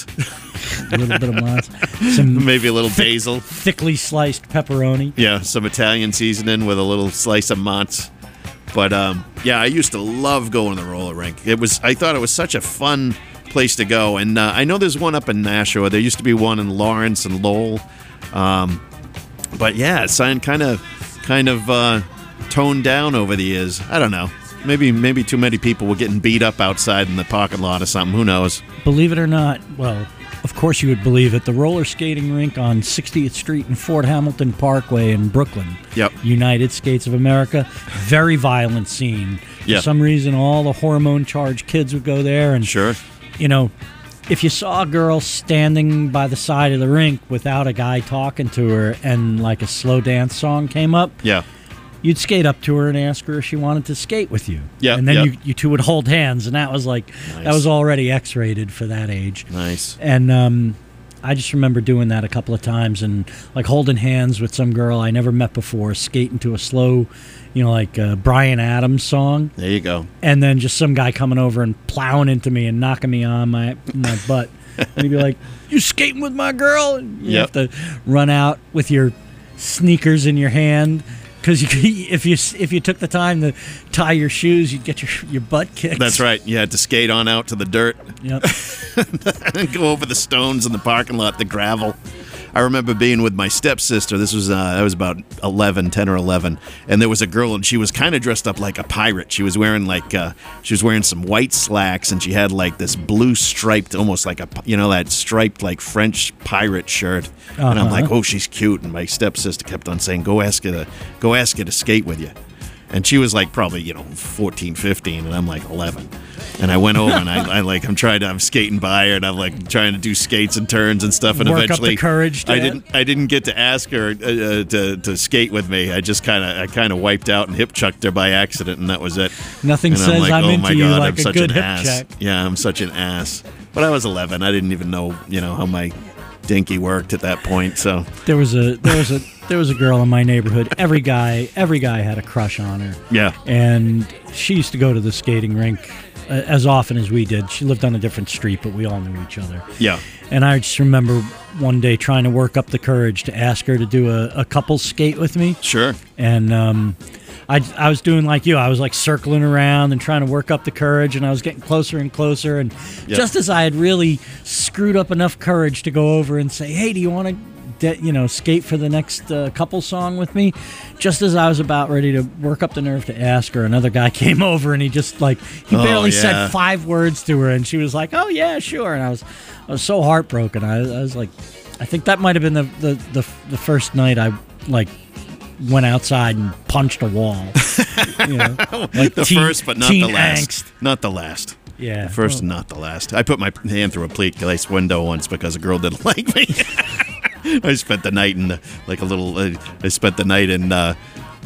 Speaker 8: A little bit of moss, some
Speaker 4: maybe a little basil.
Speaker 8: thickly sliced pepperoni.
Speaker 4: Yeah, some Italian seasoning with a little slice of mozz. But um, yeah, I used to love going to the roller rink. It was I thought it was such a fun place to go, and uh, I know there's one up in Nashua. There used to be one in Lawrence and Lowell. Um, but yeah, it's kind of kind of uh, toned down over the years. I don't know. Maybe maybe too many people were getting beat up outside in the parking lot or something. Who knows?
Speaker 8: Believe it or not, well, of course you would believe it. The roller skating rink on sixtieth Street and Fort Hamilton Parkway in Brooklyn.
Speaker 4: Yep.
Speaker 8: United Skates of America. Very violent scene. For
Speaker 4: Yep.
Speaker 8: some reason, all the hormone-charged kids would go there. And,
Speaker 4: Sure.
Speaker 8: you know, if you saw a girl standing by the side of the rink without a guy talking to her and, like, a slow dance song came up,
Speaker 4: Yeah.
Speaker 8: you'd skate up to her and ask her if she wanted to skate with you.
Speaker 4: Yep,
Speaker 8: And then
Speaker 4: yep.
Speaker 8: you, you two would hold hands, and that was like,
Speaker 4: Nice.
Speaker 8: that was already X-rated for that age.
Speaker 4: Nice.
Speaker 8: And um, I just remember doing that a couple of times and like holding hands with some girl I never met before, skating to a slow, you know, like uh, Bryan Adams song.
Speaker 4: There you go.
Speaker 8: And then just some guy coming over and plowing into me and knocking me on my my butt. And he'd be like, "You skating with my girl?" And you
Speaker 4: Yep.
Speaker 8: have to run out with your sneakers in your hand. Because you, if you if you took the time to tie your shoes, you'd get your your butt kicked.
Speaker 4: That's right. You had to skate on out to the dirt.
Speaker 8: Yep.
Speaker 4: And go over the stones in the parking lot, the gravel. I remember being with my stepsister. This was uh, I was about eleven, ten or eleven, and there was a girl, and she was kind of dressed up like a pirate. She was wearing like uh, she was wearing some white slacks, and she had like this blue striped, almost like a you know that striped like French pirate shirt. And I'm
Speaker 8: Uh-huh.
Speaker 4: like, oh, she's cute. And my stepsister kept on saying, go ask her to go ask her to skate with you. And she was like probably, you know, fourteen, fifteen, and I'm like eleven. And I went over and I, I like, I'm trying to, I'm skating by her and I'm like trying to do skates and turns and stuff. And
Speaker 8: Work up
Speaker 4: eventually,
Speaker 8: the courage,
Speaker 4: I
Speaker 8: Dad.
Speaker 4: didn't, I didn't get to ask her uh, uh, to, to skate with me. I just kind of, I kind of wiped out and hip chucked her by accident, and that was it.
Speaker 8: Nothing
Speaker 4: and
Speaker 8: says I'm
Speaker 4: oh
Speaker 8: into
Speaker 4: my
Speaker 8: you
Speaker 4: God,
Speaker 8: like
Speaker 4: I'm
Speaker 8: a
Speaker 4: such
Speaker 8: good
Speaker 4: an
Speaker 8: hip
Speaker 4: ass.
Speaker 8: check.
Speaker 4: Yeah, I'm such an ass. But I was eleven. I didn't even know, you know, how my dinky worked at that point. So
Speaker 8: There was a there was a there was a girl in my neighborhood. Every guy every guy had a crush on her.
Speaker 4: yeah,
Speaker 8: And she used to go to the skating rink uh, as often as we did. She lived on a different street, but we all knew each other.
Speaker 4: yeah.
Speaker 8: And I just remember one day trying to work up the courage to ask her to do a, a couple skate with me.
Speaker 4: Sure.
Speaker 8: And um, I, I was doing like you. I was like circling around and trying to work up the courage, and I was getting closer and closer. And
Speaker 4: Yep.
Speaker 8: just as I had really screwed up enough courage to go over and say, "Hey, do you want to, de- you know, skate for the next uh, couple song with me?" Just as I was about ready to work up the nerve to ask her, another guy came over, and he just like he
Speaker 4: Oh,
Speaker 8: barely
Speaker 4: yeah.
Speaker 8: said five words to her, and she was like, "Oh yeah, sure." And I was I was so heartbroken. I, I was like, I think that might have been the, the the the first night I like went outside and punched a wall. You know, like
Speaker 4: The
Speaker 8: teen-
Speaker 4: first, but not
Speaker 8: teen
Speaker 4: the last.
Speaker 8: angst.
Speaker 4: Not the last.
Speaker 8: Yeah.
Speaker 4: The first
Speaker 8: well,
Speaker 4: and not the last. I put my hand through a plate glass window once because a girl didn't like me. I spent the night in the, like a little. Uh, I spent the night in uh,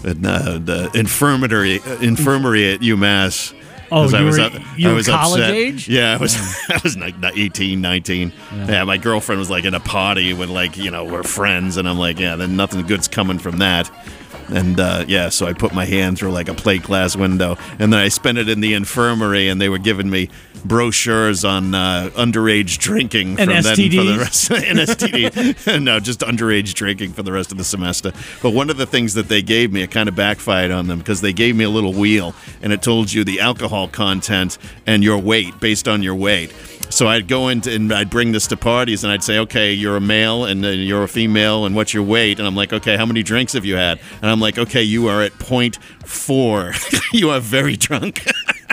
Speaker 4: in uh, the infirmary infirmary at UMass.
Speaker 8: Oh,
Speaker 4: 'Cause
Speaker 8: you
Speaker 4: I was,
Speaker 8: were,
Speaker 4: uh,
Speaker 8: you
Speaker 4: I
Speaker 8: were
Speaker 4: was
Speaker 8: college
Speaker 4: upset.
Speaker 8: age?
Speaker 4: Yeah, I was. I was like eighteen, nineteen. Yeah. yeah, my girlfriend was like in a party with like you know we're friends, and I'm like, yeah, then nothing good's coming from that. And uh, yeah, so I put my hand through like a plate glass window, and then I spent it in the infirmary, and they were giving me brochures on uh, underage drinking
Speaker 8: and
Speaker 4: from
Speaker 8: S T Ds?
Speaker 4: then for the rest and S T D. No, just underage drinking for the rest of the semester. But one of the things that they gave me, it kind of backfired on them because they gave me a little wheel, and it told you the alcohol content and your weight based on your weight. So I'd go into and I'd bring this to parties, and I'd say, okay, you're a male and uh, you're a female, and what's your weight? And I'm like, okay, how many drinks have you had? And I'm like, okay, you are at point four. You are very drunk.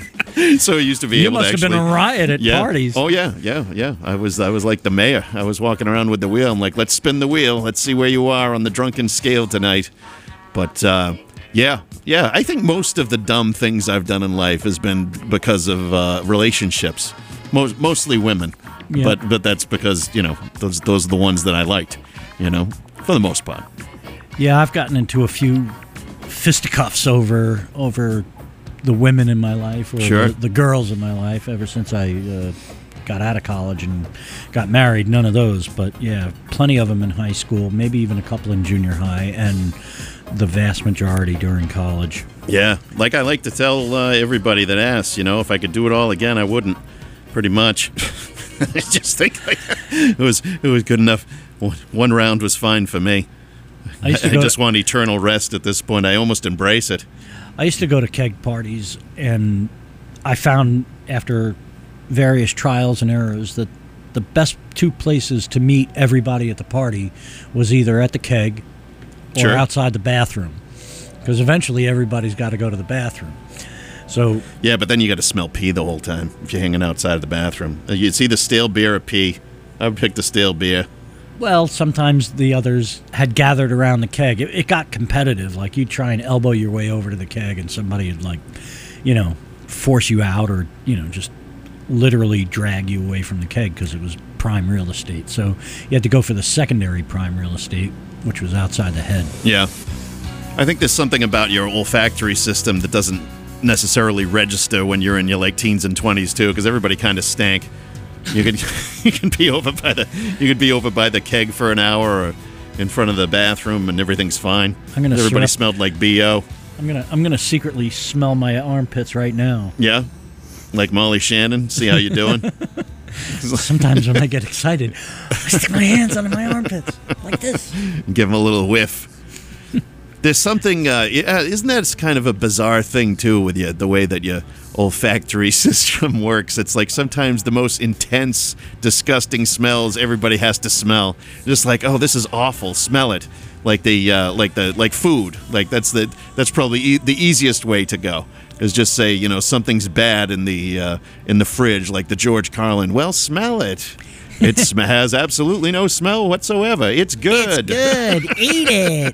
Speaker 4: So I used to be
Speaker 8: You
Speaker 4: able
Speaker 8: must
Speaker 4: to
Speaker 8: have
Speaker 4: actually,
Speaker 8: been a riot at
Speaker 4: yeah.
Speaker 8: parties.
Speaker 4: Oh yeah, yeah, yeah. I was I was like the mayor. I was walking around with the wheel. I'm like, let's spin the wheel. Let's see where you are on the drunken scale tonight. But uh, yeah, yeah. I think most of the dumb things I've done in life has been because of uh, relationships. Most, mostly women,
Speaker 8: Yeah.
Speaker 4: but but that's because you know those those are the ones that I liked, you know, for the most part.
Speaker 8: Yeah, I've gotten into a few fisticuffs over over the women in my life, or
Speaker 4: Sure.
Speaker 8: the, the girls in my life, ever since I uh, got out of college and got married. None of those, but yeah, plenty of them in high school, maybe even a couple in junior high, and the vast majority during college.
Speaker 4: Yeah, like I like to tell uh, everybody that asks, you know, if I could do it all again, I wouldn't. Pretty much. I just think like, it was it was good enough. One round was fine for me.
Speaker 8: I, used to
Speaker 4: I
Speaker 8: go
Speaker 4: just
Speaker 8: to,
Speaker 4: want eternal rest at this point. I almost embrace it.
Speaker 8: I used to go to keg parties, and I found after various trials and errors that the best two places to meet everybody at the party was either at the keg or
Speaker 4: Sure.
Speaker 8: outside the bathroom, because eventually everybody's got to go to the bathroom. So
Speaker 4: Yeah, but then you got to smell pee the whole time if you're hanging outside of the bathroom. Uh, It's either stale beer or pee. I would pick the stale beer.
Speaker 8: well, sometimes the others had gathered around the keg. It, it got competitive. Like, you'd try and elbow your way over to the keg, and somebody would, like, you know, force you out, or, you know, just literally drag you away from the keg because it was prime real estate. So you had to go for the secondary prime real estate, which was outside the head.
Speaker 4: Yeah. I think there's something about your olfactory system that doesn't necessarily register when you're in your like teens and twenties too, because everybody kind of stank. You could you can be over by the you could be over by the keg for an hour or in front of the bathroom and everything's fine.
Speaker 8: I'm gonna
Speaker 4: everybody
Speaker 8: sweat-
Speaker 4: smelled like B O.
Speaker 8: I'm gonna I'm gonna secretly smell my armpits right now.
Speaker 4: Yeah, like Molly Shannon. See how you doing?
Speaker 8: Sometimes when I get excited, I stick my hands under my armpits like this.
Speaker 4: Give them a little whiff. There's something, uh, yeah, isn't that kind of a bizarre thing, too, with you, the way that your olfactory system works? It's like sometimes the most intense, disgusting smells everybody has to smell. Just like, oh, this is awful, smell it. Like the, uh, like the, like food. Like that's the, that's probably e- the easiest way to go. Is just say, you know, something's bad in the, uh, in the fridge, like the George Carlin. Well, smell it. It sm- has absolutely no smell whatsoever. It's good.
Speaker 8: It's good. Eat it.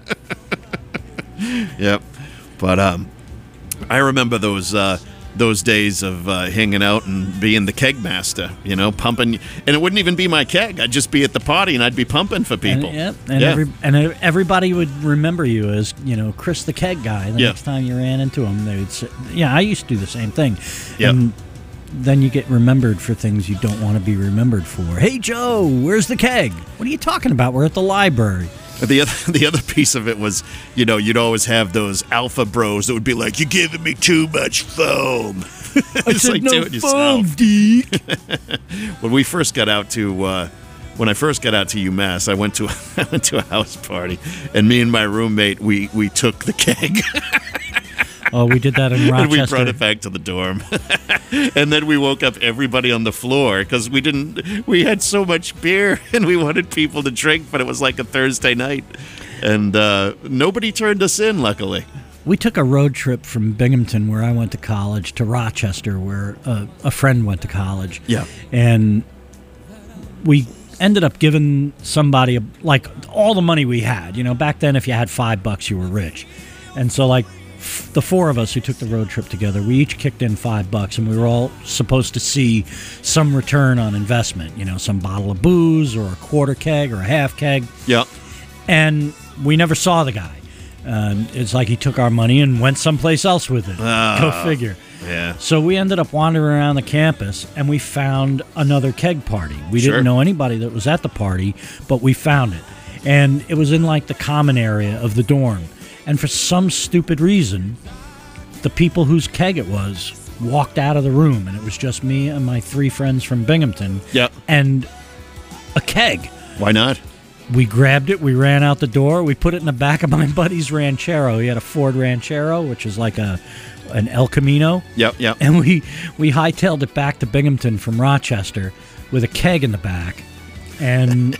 Speaker 4: Yep, but um, I remember those uh, those days of uh, hanging out and being the keg master. You know, pumping, and it wouldn't even be my keg. I'd just be at the party and I'd be pumping for people.
Speaker 8: And, yep, and,
Speaker 4: yeah,
Speaker 8: every, and everybody would remember you as, you know, Chris the keg guy. The
Speaker 4: Yeah.
Speaker 8: next time you ran into him, they would say, yeah, I used to do the same thing.
Speaker 4: Yep.
Speaker 8: And then you get remembered for things you don't want to be remembered for. Hey, Joe, where's the keg? What are you talking about? We're at the library.
Speaker 4: The other the other piece of it was, you know, you'd always have those alpha bros that would be like, "You're giving me too much foam."
Speaker 8: I
Speaker 4: It's
Speaker 8: said
Speaker 4: like,
Speaker 8: no
Speaker 4: do it
Speaker 8: foam,
Speaker 4: yourself.
Speaker 8: Deke.
Speaker 4: When we first got out to uh, when I first got out to UMass, I went to I went to a house party, and me and my roommate we we took the keg.
Speaker 8: Oh, we did that in Rochester.
Speaker 4: And we brought it back to the dorm. And then we woke up everybody on the floor because we didn't, we had so much beer and we wanted people to drink, but it was like a Thursday night. And uh, nobody turned us in, luckily.
Speaker 8: We took a road trip from Binghamton, where I went to college, to Rochester, where uh, a friend went to college.
Speaker 4: Yeah.
Speaker 8: And we ended up giving somebody, a, like, all the money we had. You know, back then, if you had five bucks, you were rich. And so, like, f- the four of us who took the road trip together, we each kicked in five bucks, and we were all supposed to see some return on investment. You know, some bottle of booze or a quarter keg or a half keg.
Speaker 4: Yeah.
Speaker 8: And we never saw the guy. Um, it's like he took our money and went someplace else with it.
Speaker 4: Oh,
Speaker 8: Go figure.
Speaker 4: Yeah.
Speaker 8: So we ended up wandering around the campus, and we found another keg party. We
Speaker 4: Sure.
Speaker 8: didn't know anybody that was at the party, but we found it. And it was in, like, the common area of the dorm. And for some stupid reason, the people whose keg it was walked out of the room, and it was just me and my three friends from Binghamton.
Speaker 4: Yep.
Speaker 8: And a keg.
Speaker 4: Why not?
Speaker 8: We grabbed it, we ran out the door, we put it in the back of my buddy's Ranchero. He had a Ford Ranchero, which is like a an El Camino.
Speaker 4: Yep, yep.
Speaker 8: And we, we hightailed it back to Binghamton from Rochester with a keg in the back. And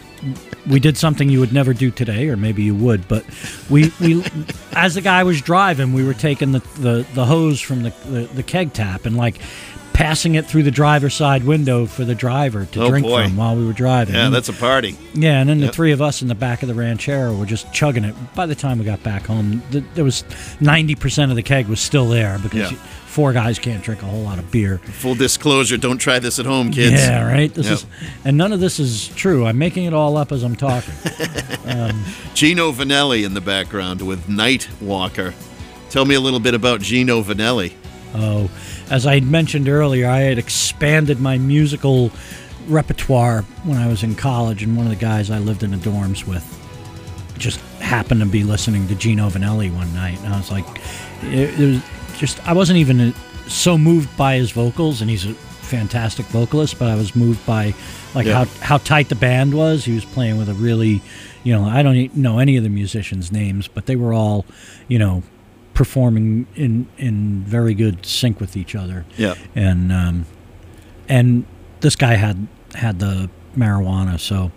Speaker 8: we did something you would never do today, or maybe you would, but we, we as the guy was driving, we were taking the, the, the hose from the, the, the keg tap and, like, passing it through the driver's side window for the driver to
Speaker 4: Oh,
Speaker 8: drink
Speaker 4: boy.
Speaker 8: from while we were driving.
Speaker 4: Yeah,
Speaker 8: And-
Speaker 4: that's a party.
Speaker 8: yeah, and then the
Speaker 4: Yep.
Speaker 8: three of us in the back of the Ranchero were just chugging it. By the time we got back home, th- there was ninety percent of the keg was still there because
Speaker 4: Yeah.
Speaker 8: you- four guys can't drink a whole lot of beer.
Speaker 4: Full disclosure, don't try this at home, kids.
Speaker 8: Yeah, right. This
Speaker 4: Yep.
Speaker 8: is, and none of this is true. I'm making it all up as I'm talking. um,
Speaker 4: Gino Vanelli in the background with Night Walker. Tell me a little bit about Gino Vanelli.
Speaker 8: Oh, as I had mentioned earlier, I had expanded my musical repertoire when I was in college, and one of the guys I lived in the dorms with just happened to be listening to Gino Vanelli one night, and I was like, it, it was just, I wasn't even so moved by his vocals, and he's a fantastic vocalist, but I was moved by like
Speaker 4: Yeah.
Speaker 8: how how tight the band was. He was playing with a really, you know, I don't e- know any of the musicians' names, but they were all, you know, performing in in very good sync with each other.
Speaker 4: Yeah.
Speaker 8: And um, and this guy had had the marijuana, so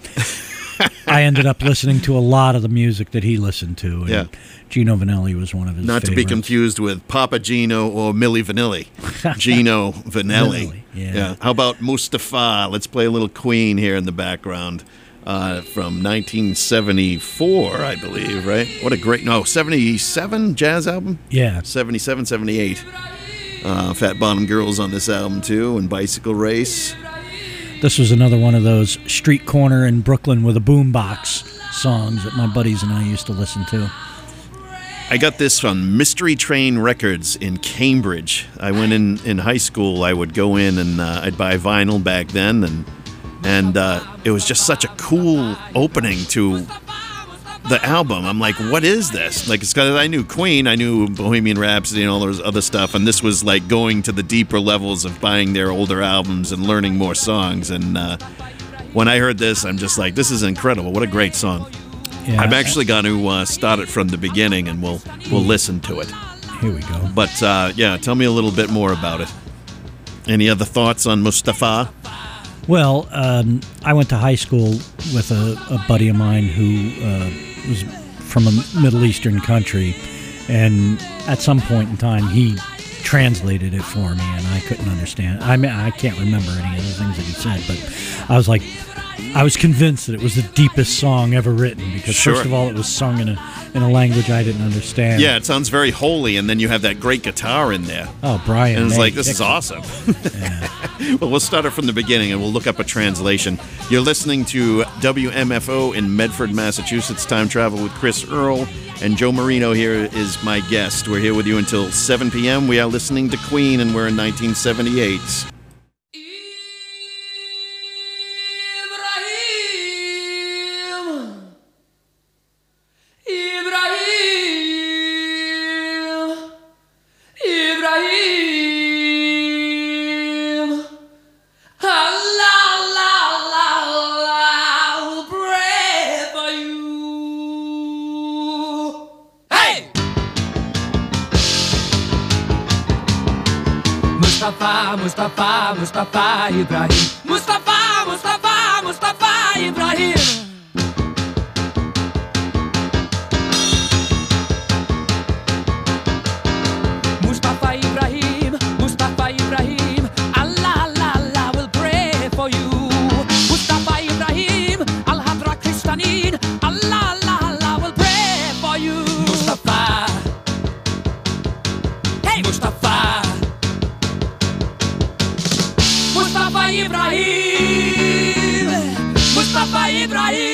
Speaker 8: I ended up listening to a lot of the music that he listened to. And
Speaker 4: Yeah.
Speaker 8: Gino Vanelli was one of his
Speaker 4: Not to be
Speaker 8: favorites.
Speaker 4: confused with Papa Gino or Milli Vanilli. Gino Vanelli.
Speaker 8: Vanelli, yeah.
Speaker 4: How about Mustafa? Let's play a little Queen here in the background. Uh, from nineteen seventy-four, I believe, right? What a great, no, seventy-seven jazz album?
Speaker 8: Yeah.
Speaker 4: seventy-seven, seventy-eight. Uh, Fat Bottom Girls on this album, too, and Bicycle Race.
Speaker 8: This was another one of those street corner in Brooklyn with a boombox songs that my buddies and I used to listen to.
Speaker 4: I got this from Mystery Train Records in Cambridge. I went in in high school. I would go in and uh, I'd buy vinyl back then, and and uh, it was just such a cool opening to the album. I'm like, what is this? Like, it's because I knew Queen, I knew Bohemian Rhapsody and all those other stuff, and this was like going to the deeper levels of buying their older albums and learning more songs. And uh, when I heard this, I'm just like, this is incredible. What a great song.
Speaker 8: Yeah.
Speaker 4: I'm actually going to uh, start it from the beginning, and we'll we'll listen to it.
Speaker 8: Here we go.
Speaker 4: But uh, yeah, tell me a little bit more about it. Any other thoughts on Mustafa?
Speaker 8: Well, um, I went to high school with a, a buddy of mine who uh, was from a Middle Eastern country, and at some point in time, he translated it for me, and I couldn't understand. I mean, I can't remember any of the things that he said, but I was like, I was convinced that it was the deepest song ever written because,
Speaker 4: Sure.
Speaker 8: first of all, it was sung in a in a language I didn't understand.
Speaker 4: Yeah, it sounds very holy, and then you have that great guitar in there.
Speaker 8: Oh, Brian.
Speaker 4: And it's
Speaker 8: May
Speaker 4: like, this is
Speaker 8: Dixon.
Speaker 4: awesome. Well, we'll start it from the beginning, and we'll look up a translation. You're listening to W M F O in Medford, Massachusetts, Time Travel with Chris Earl, and Joe Marino here is my guest. We're here with you until seven p.m. We are listening to Queen, and we're in nineteen seventy-eight.
Speaker 3: Ibrahim, Allah, Allah, Allah, I'll pray for you. Hey! Mustafa, Mustafa, Mustafa, Ibrahim. Mustafa, Mustafa, Mustafa, Ibrahim. Mustafa Ibrahim, Mustafa Ibrahim, Allah, Allah, Allah will pray for you. Mustafa Ibrahim, Al Hadra Kristanin, Allah, Allah, Allah will pray for you. Mustafa, hey Mustafa, Mustafa Ibrahim, Mustafa Ibrahim.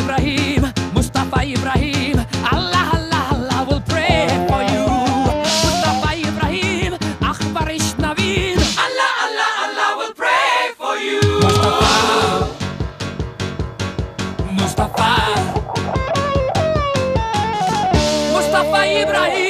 Speaker 3: Ibrahim, Mustafa Ibrahim, Allah, Allah, Allah will pray for you. Mustafa Ibrahim, Akhbarish Naveen, Allah, Allah, Allah will pray for you. Mustafa, Mustafa, Mustafa Ibrahim.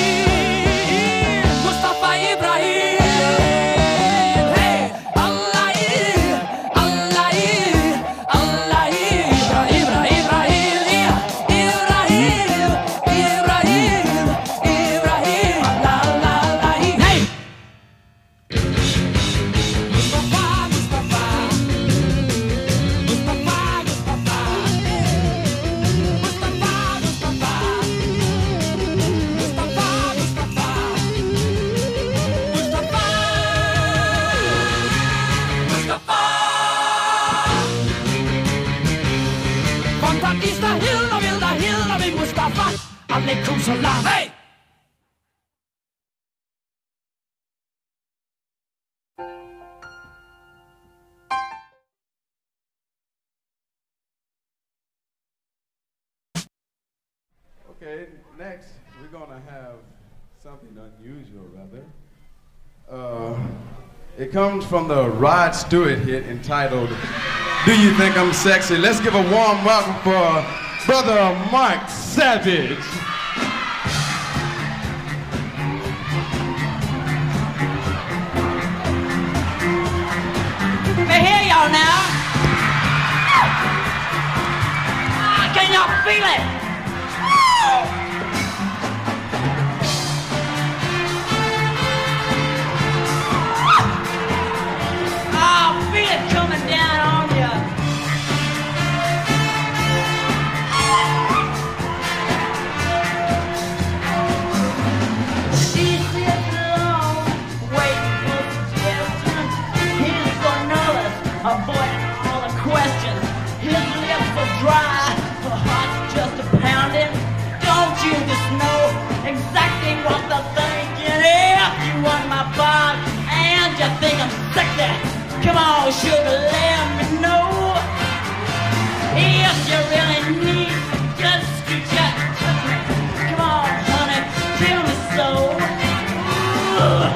Speaker 3: Alaikum salam. Hey!
Speaker 1: Okay, next we're gonna have something unusual, rather. Uh, it comes from the Rod Stewart hit entitled "Do You Think I'm Sexy?" Let's give a warm welcome for Brother Mark Savage.
Speaker 6: Let me hear y'all now. Ah, can y'all feel it? Oh, feel it coming down on you. She sits alone, waiting for suggestions. He's so nervous, avoiding all the questions. His lips are dry, her heart's just a pounding. Don't you just know exactly what they're thinking? If you want my body and you think I'm sexy, come on, sugar, let me know. If you really need to just reach out and touch me, come on, honey, tell me so. Ugh.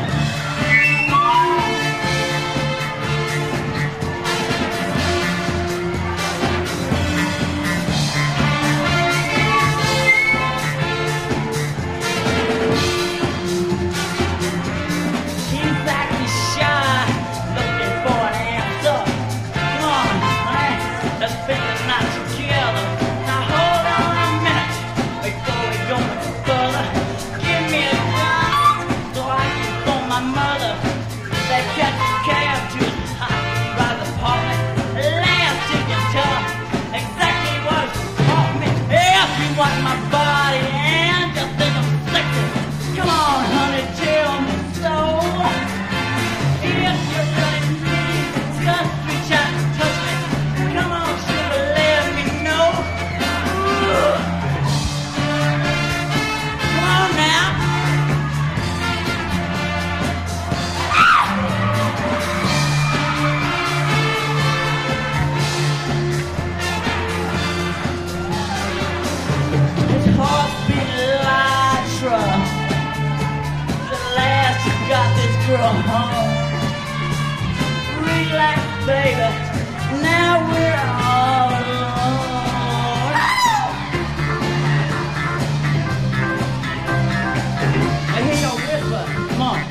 Speaker 6: He's acting shy, looking for an answer. Come on, honey, let's spend the night together. Now hold on a minute before we go much further. Give me a dime so I can phone my mother. They catch a cab to the hot by the apartment. Last you can tell her exactly what's caught me. If you want my body and you think I'm sexy, come on, honey, tell me so. If you really need to just reach out and touch me, come on, sugar, let me know. Ugh. Come on now. His heart's beating like truck. At last you got this girl home. Relax, baby. Now we're all alone. I hear your whisper. Come on.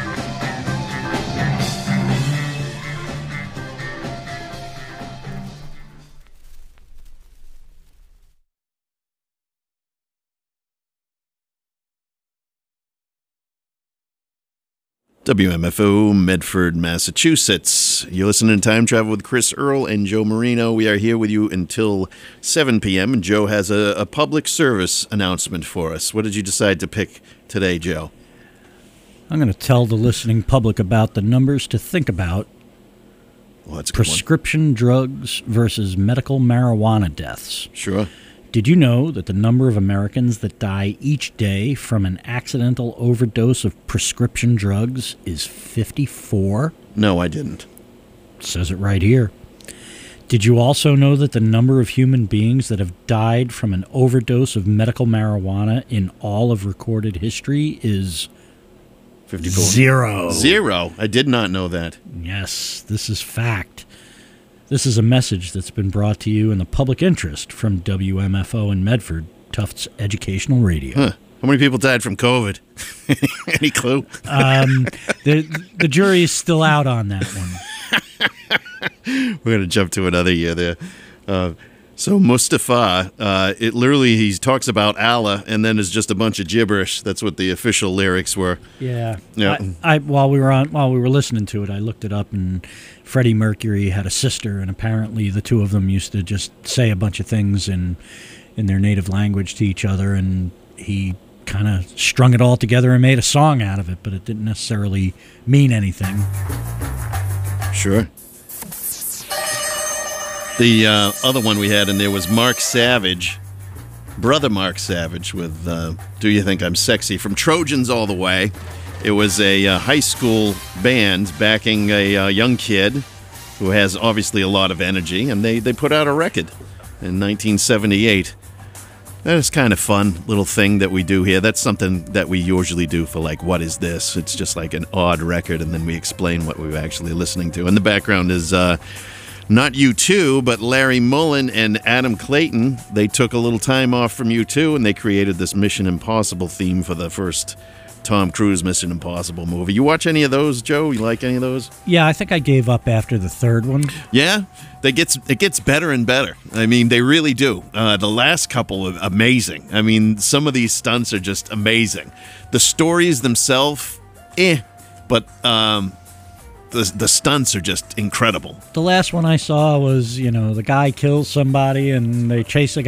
Speaker 4: W M F O, Medford, Massachusetts. You're listening to Time Travel with Chris Earl and Joe Marino. We are here with you until seven p.m. And Joe has a, a public service announcement for us. What did you decide to pick today, Joe?
Speaker 8: I'm going to tell the listening public about the numbers to think about.
Speaker 4: Well, that's a good one.
Speaker 8: Prescription drugs versus medical marijuana deaths.
Speaker 4: Sure.
Speaker 8: Did you know that the number of Americans that die each day from an accidental overdose of prescription drugs is fifty-four?
Speaker 4: No, I didn't.
Speaker 8: It says it right here. Did you also know that the number of human beings that have died from an overdose of medical marijuana in all of recorded history is
Speaker 4: fifty-four.
Speaker 8: Zero.
Speaker 4: Zero. I did not know that.
Speaker 8: Yes, this is fact. This is a message that's been brought to you in the public interest from W M F O in Medford, Tufts Educational Radio.
Speaker 4: Huh. How many people died from COVID? Any clue?
Speaker 8: um, the, the jury is still out on that one.
Speaker 4: We're going to jump to another year there. Uh, so Mustafa, uh, it literally, he talks about Allah, and then it's just a bunch of gibberish. That's what the official lyrics were.
Speaker 8: Yeah.
Speaker 4: Yeah.
Speaker 8: I, I while we were on while we were listening to it, I looked it up, and Freddie Mercury had a sister, and apparently the two of them used to just say a bunch of things in in their native language to each other, and he kind of strung it all together and made a song out of it, but it didn't necessarily mean anything.
Speaker 4: Sure. The uh, other one we had in there was Mark Savage, brother Mark Savage, with uh, Do You Think I'm Sexy, from Trojans All the Way. It was a uh, high school band backing a uh, young kid who has obviously a lot of energy, and they, they put out a record in nineteen seventy-eight. That is kind of fun little thing that we do here. That's something that we usually do for, like, What Is This? It's just like an odd record, and then we explain what we were actually listening to. In the background is uh, not U two, but Larry Mullen and Adam Clayton. They took a little time off from U two, and they created this Mission Impossible theme for the first Tom Cruise Mission Impossible movie. You watch any of those, Joe? You like any of those?
Speaker 8: Yeah, I think I gave up after the third one.
Speaker 4: Yeah? They gets, it gets better and better. I mean, they really do. Uh, the last couple are amazing. I mean, some of these stunts are just amazing. The stories themselves, eh, but um, the the stunts are just incredible.
Speaker 8: The last one I saw was, you know, the guy kills somebody and they chase the guy